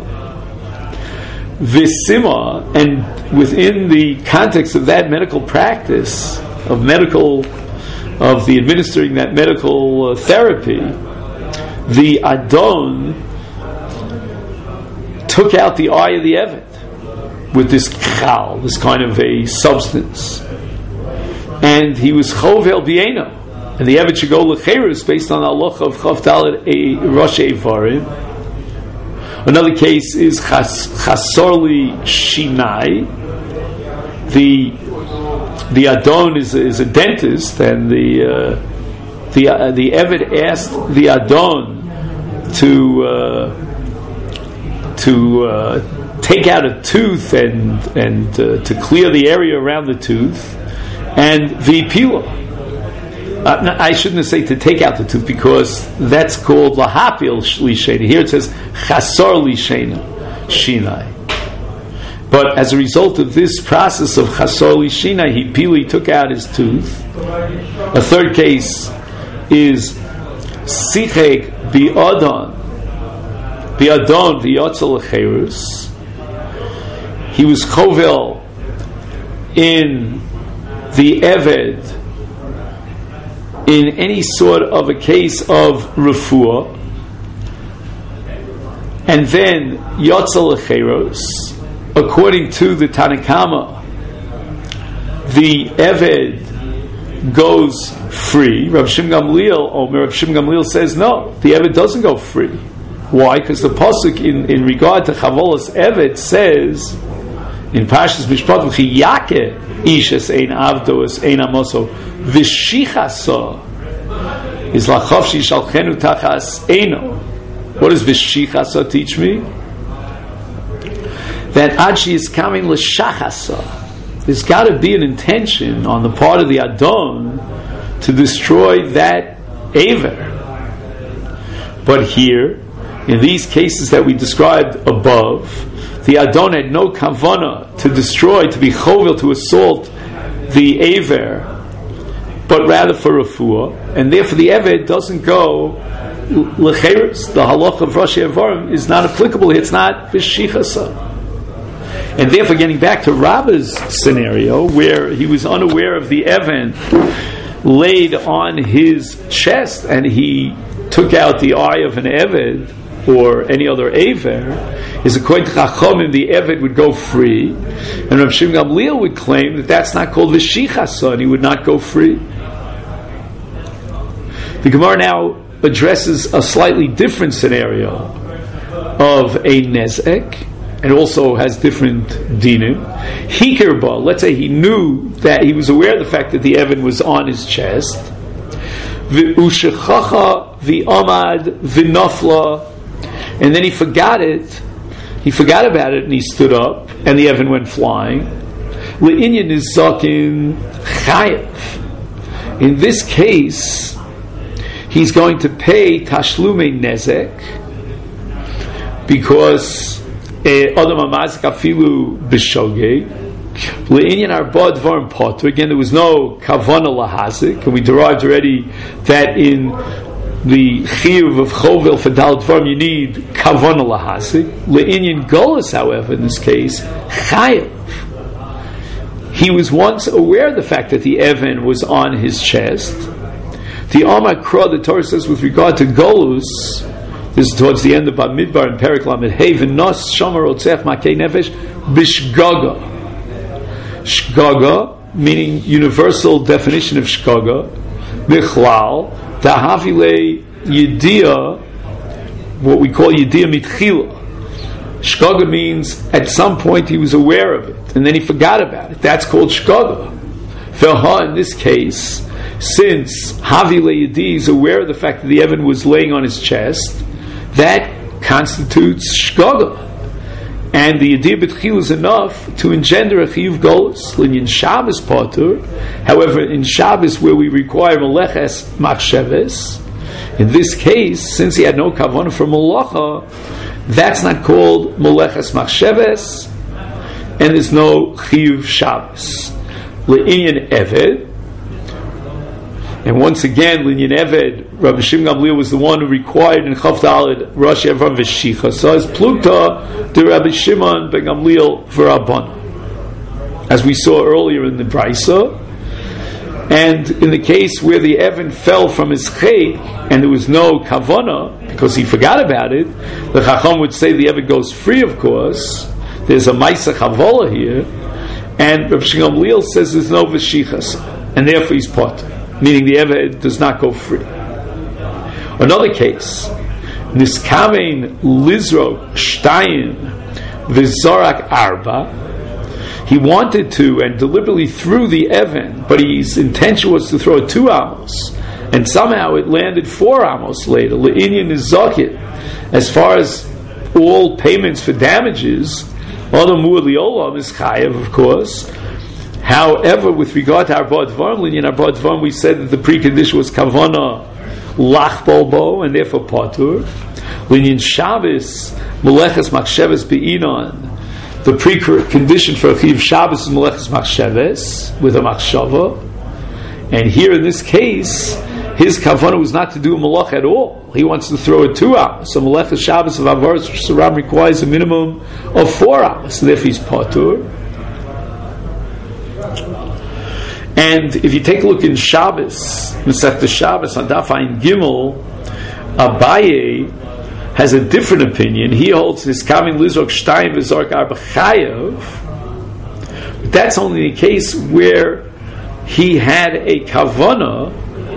Visima, and within the context of that medical practice, of the administering that medical therapy, the Adon took out the eye of the Eved with this chal, this kind of a substance. And he was chovel bieno. And the Eved should go lecherus based on the halacha of Chav Daled Rosh Eivarim. Another case is chasorli shinai. The Adon is a dentist, and the Eved asked the Adon to take out a tooth and to clear the area around the tooth, and vipila. I shouldn't say to take out the tooth, because that's called lahapil lishena. Here it says chasor lishena shinai. But as a result of this process of chasor lishena, he pili took out his tooth. A third case is sichek bi'adon v'yotzel lecherus. He was chovel in the Eved in any sort of a case of refuah, and then yotzel lecheros, according to the Tanakama, the Eved goes free. Rav Shimon Gamliel says no, the Eved doesn't go free. Why? Because the pasuk in regard to Chavolas Eved says in Parshas Mishpat, V'chiyake ishes ein avdos ein amoso v'shichasa is lachavshi shalchenu tachas eino. What does v'shichasa teach me? That Achi is coming l'shachasa. There's got to be an intention on the part of the Adon to destroy that Aver. But here, in these cases that we described above, the Adon had no kavana to destroy, to be chovel, to assault the Aver, but rather for refuah, and therefore the Eved doesn't go lecheres. The halacha of Rosh Eivarim is not applicable here. It's not v'shichasa. And therefore, getting back to Rabbah's scenario, where he was unaware of the Eved laid on his chest, and he took out the eye of an Eved or any other Aver, is according to Chachamim, the Eved would go free, and Rav Shimon Gamliel would claim that that's not called v'shichasa, and he would not go free. The Gemara now addresses a slightly different scenario of a nezek, and also has different dinim. Hikirba, let's say he knew that, he was aware of the fact that the Eved was on his chest. V'ushechacha v'amad v'nafla, and then he forgot it. He forgot about it, and he stood up, and the Eved went flying. Le'inyan nizakin chayav. In this case, he's going to pay tashlume nezek, because adam amazik afilu b'shogeg. Le'inyan arba dvarim potter. Again, there was no kavana lahazik, and we derived already that in the chiyuv of chovel for dal dvarim you need kavana lahazik. Le'inyan golus, however, in this case chayav. he was once aware of the fact that the Evan was on his chest. The Amar Kra, the Torah says with regard to Golus, this is towards the end of Bamidbar and Perek Lamed Hey, V'nos Shomer Otzech Makei Nefesh B'Shgaga. Shgaga, meaning universal definition of Shgaga, Bichlal, Tahavile Yediyah, what we call Yediyah Mitchila. Shgaga means at some point he was aware of it, and then he forgot about it. That's called Shgaga. Velha, in this case, since Havile Yedi is aware of the fact that the Evan was laying on his chest, that constitutes Shgaga. And the Yediyah B'Tchil is enough to engender a Chiyuv Golus. Linyan Shabbos Patur. However, in Shabbos where we require Meleches Machsheves, in this case, since he had no kavanah for Malacha, that's not called Meleches Machsheves, and there's no Chiyuv Shabbos. Le'inyan Eved. And once again, Linyan Eved, Rabbi Shimon Gamliel was the one who required in Chav Daled Rosh Evram V'Shicha. So as Plukta, the Rabbi Shimon ben Gamliel V'Rabban, as we saw earlier in the Brisa. And in the case where the Evan fell from his chay and there was no kavana because he forgot about it, the Chacham would say the Evan goes free. Of course, there's a Maisa Chavola here, and Rabbi Shimon Gamliel says there's no V'Shichas, and therefore he's potter, meaning the Eved does not go free. Another case, Niskavein Lizrok Shtayim V'Zorak Arba. He wanted to and deliberately threw the Evan, but his intention was to throw it 2 amos, and somehow it landed 4 amos later. Le'inyan is zakit. As far as all payments for damages, Adamur Liolam is chayav, of course. However, with regard to Arba Dvarim, Linyan Arba Dvarim, we said that the precondition was Kavana Lach Bolbo, and therefore Patur. Linyan Shabbos, Meleches Machsheves Be'inon. The precondition for a Chiyuv Shabbos is Meleches Machsheves, with a Machshava. And here in this case, his Kavanah was not to do a Malach at all. He wants to throw it 2 amos. So Meleches Shabbos of Avaros Saram requires a minimum of 4 amos. So therefore he's Patur. And if you take a look in Shabbos, Masechta Shabbos on Daf Ayin Gimel, Abaye has a different opinion. He holds his Kavin Lizrok Shtayim V'Zork Arba Chayav. But that's only the case where he had a Kavana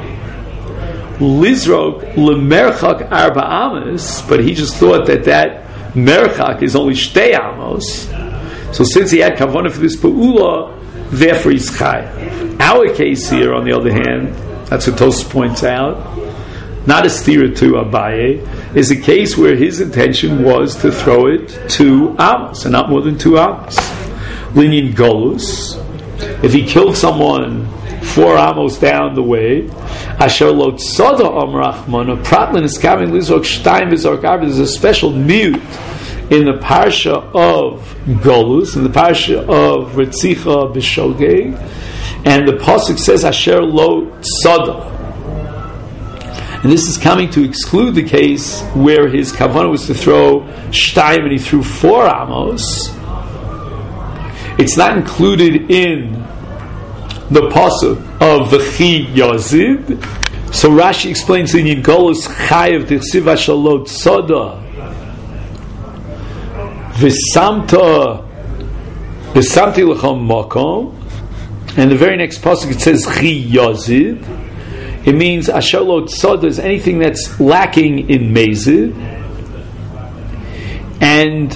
Lizrok Lemerchak Arba Amos, but he just thought that Merchak is only Shtei Amos. So since he had Kavana for this Pa'ula, therefore he's Chayav. Our case here, on the other hand, that's what Tosfos points out, not a stira to Abaye, is a case where his intention was to throw it 2 amos, and not more than 2 amos. Linyan Golus, if he killed someone 4 amos down the way, Asher Lo Tzoda Amrachmana, Pratlin is coming, Lizok Shtayim V'Zork Arba, there's a special mute in the parsha of Golus, in the parsha of Retzicha B'Shogeg, and the pasuk says Asher Lo Tzoda. And this is coming to exclude the case where his kavanah was to throw Shtayim and he threw 4 amos. It's not included in the pasuk of V'chi Yazid. So Rashi explains in Yigolus Chayev Tichsiv Asher Lo Tzoda V'samti L'chom Makom. And the very next pasuk it says Chi Yazid. It means Asher Lo Tzoda is anything that's lacking in Mezid. And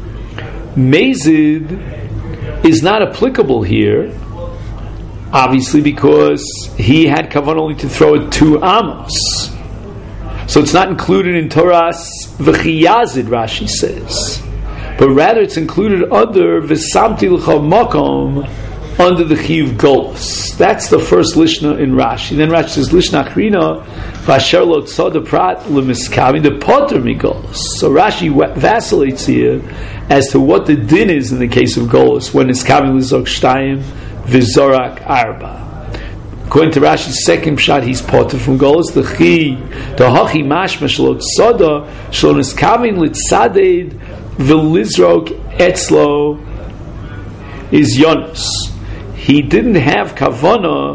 Mezid is not applicable here, obviously, because he had kavanah only to throw it 2 amos. So it's not included in Torah's V'chi Yazid, Rashi says. But rather it's included under V'samti L'chom Makom, under the Chiyuv Golus. That's the first Lishna in Rashi. Then Rashi says, Lishna Achrina, V'asher Lo Tzoda Prat L'miskavin, the Potter Mi-Golus. So Rashi vacillates here as to what the din is in the case of Golus, when it's Kavin Lizok Shtayim, V'Zorak Arba. According to Rashi's second pshat, he's Potter from Golus. The Hachi Mashma Shelo Tzoda, Shelo Niskavin Litzaded, V'Lizrok Etzlo, is Yonus. he didn't have kavana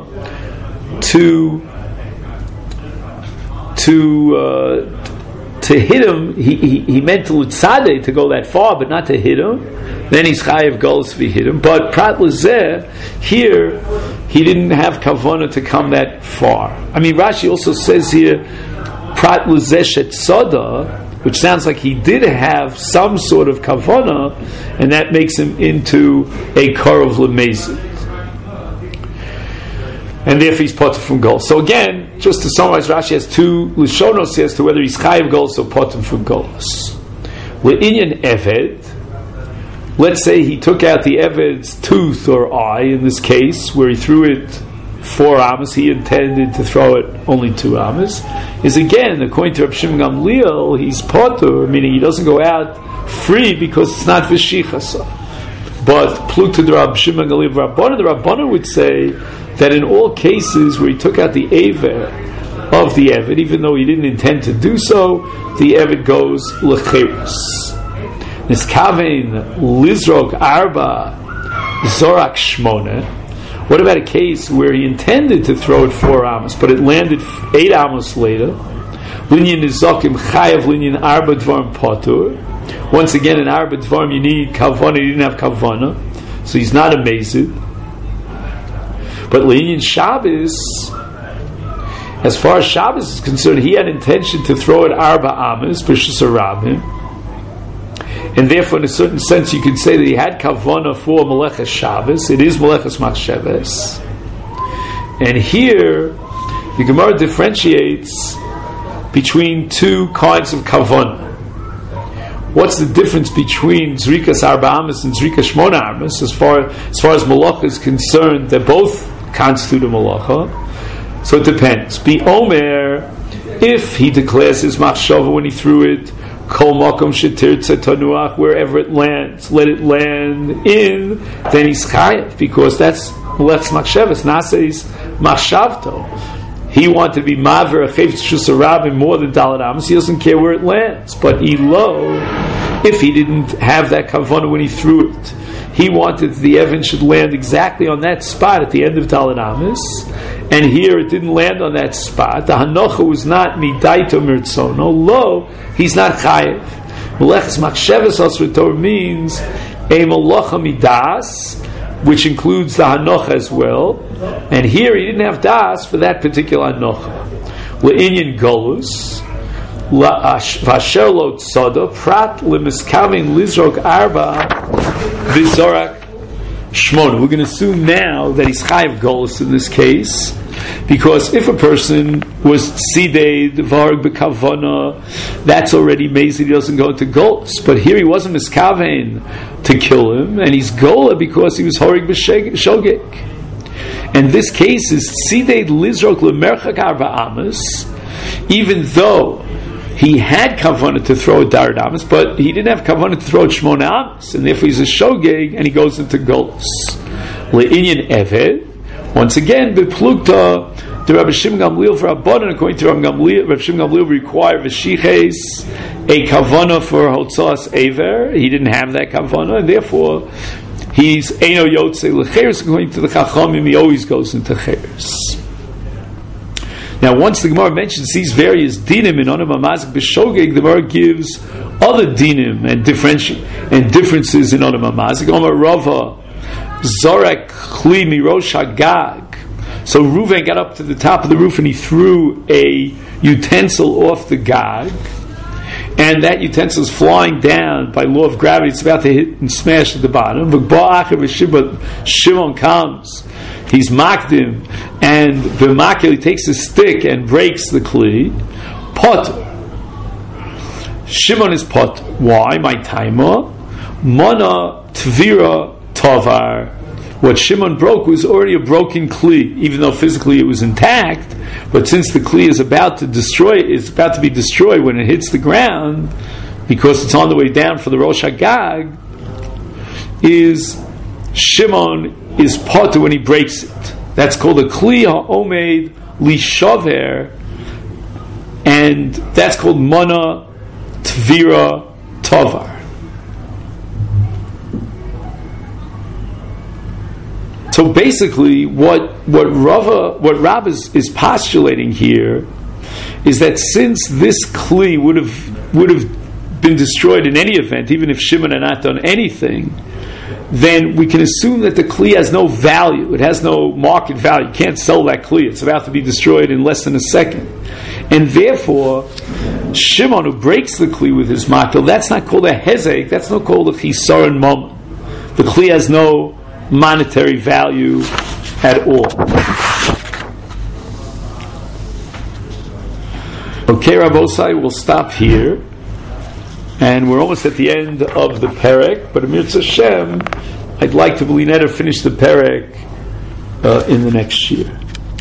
to hit him. He meant to lutzade, to go that far, but not to hit him. Then he's chayav golos if he hit him. But prat lezeh, here he didn't have kavana to come that far. I mean, Rashi also says here prat lezeh shetzada, which sounds like he did have some sort of kavana, and that makes him into a korov lemezid, and therefore he's potter from golos. So again, just to summarize, Rashi has two lishonos as to whether he's chayav golos or potter from golos. Le'inyan eved, let's say he took out the eved's tooth or eye, in this case, where he threw it 4 amas, he intended to throw it only 2 amas, is again, according to Reb Shimon Gamliel, he's potter, meaning he doesn't go out free because it's not v'shichasa. But plukta the Reb Shimon Gamliel Rabbana, the Rabbana would say that in all cases where he took out the aver of the eved, even though he didn't intend to do so, the eved goes lecheres. Niskavein lizrok arba zorak shmone. What about a case where he intended to throw it 4 amos, but it landed 8 amos later? Linyan nizakim chayav linyan arba dvarim potur. Once again, in arba dvarim you need kavana. He didn't have kavana, so he's not amazed. But linyan Shabbos, as far as Shabbos is concerned, he had intention to throw it arba amos b'shus harabim. And therefore, in a certain sense, you could say that he had kavana for Meleches Shabbos. It is Meleches Machshavos. And here, the Gemara differentiates between 2 kinds of kavana. What's the difference between Zrikas Arba Amas and Zrikas Shmona Amas? As far as Malacha is concerned, they both constitute a Malacha. So it depends. Be Omer, if he declares his Machshava when he threw it, Kol makom shetirtze tanuach, wherever it lands, let it land in, then he's chayav, because that's Meleches Machshavos, Nase's Machshavto. He wanted to be maver a chayv shus harabim more than Dalet Amos. He doesn't care where it lands. But Elo, if he didn't have that kavanah when he threw it, he wanted the Evan should land exactly on that spot at the end of Dalet Amos, and here it didn't land on that spot. The Hanocha was not midaito mirtzono. Lo, he's not chayev. Meleches Machshavos Asur Torah means a malacha midas, which includes the Hanocha as well. And here he didn't have das for that particular Hanocha. Le'inyan golus, v'asher lo tzada, prat lemiskamin lizrok arba, v'zorak shmona. We're going to assume now that he's chayav golus in this case, because if a person was tzidei varg b'kavana, that's already mazed, he doesn't go into golus. But here he wasn't miskaven to kill him, and he's gola because he was horig b'shogeg. And this case is tzidei lizrok lemerchak arba amas, even though he had kavanah to throw a dared amas, but he didn't have kavanah to throw a shmona amas, and therefore he's a shogeg, and he goes into golus. Le'inyan eved, once again, beplukta, the Rabbi Shimon Gamliel for Rabbanan, according to Rabbi Shimon Gamliel, required v'shiches a kavanah for hotzas aver. He didn't have that kavanah, and therefore he's eino yotze lecheres. According to the Chachamim, he always goes into cheres. Now, once the Gemara mentions these various dinim in Onam HaMazik b'shogeg, the Gemara gives other dinim and differences in Onam HaMazik. Omar Rava Zorek Chli Mirosh Hagag. So Reuven got up to the top of the roof and he threw a utensil off the gag, and that utensil is flying down by law of gravity. It's about to hit and smash at the bottom. Shimon comes, he's mocked him, and b'makil he takes a stick and breaks the kli. Pot. Shimon is pot. Why? My timer. Mana tvira tovar. What Shimon broke was already a broken kli, even though physically it was intact. But since the kli is about to be destroyed when it hits the ground, because it's on the way down for the Rosh Hagag, is Shimon is potter when he breaks it. That's called a kli ha'omed lishaver, and that's called mana tvira tovar. So basically, what Rav is postulating here is that since this kli would have been destroyed in any event, even if Shimon had not done anything, then we can assume that the kli has no value. It has no market value. You can't sell that kli. It's about to be destroyed in less than a second. And therefore, Shimon, who breaks the kli with his makel, that's not called a hezek, that's not called a chisaron mom. The kli has no monetary value at all. Okay, Rabbosai, we'll stop here. And we're almost at the end of the perek, but Amir Hashem, I'd like to finish the perek in the next year.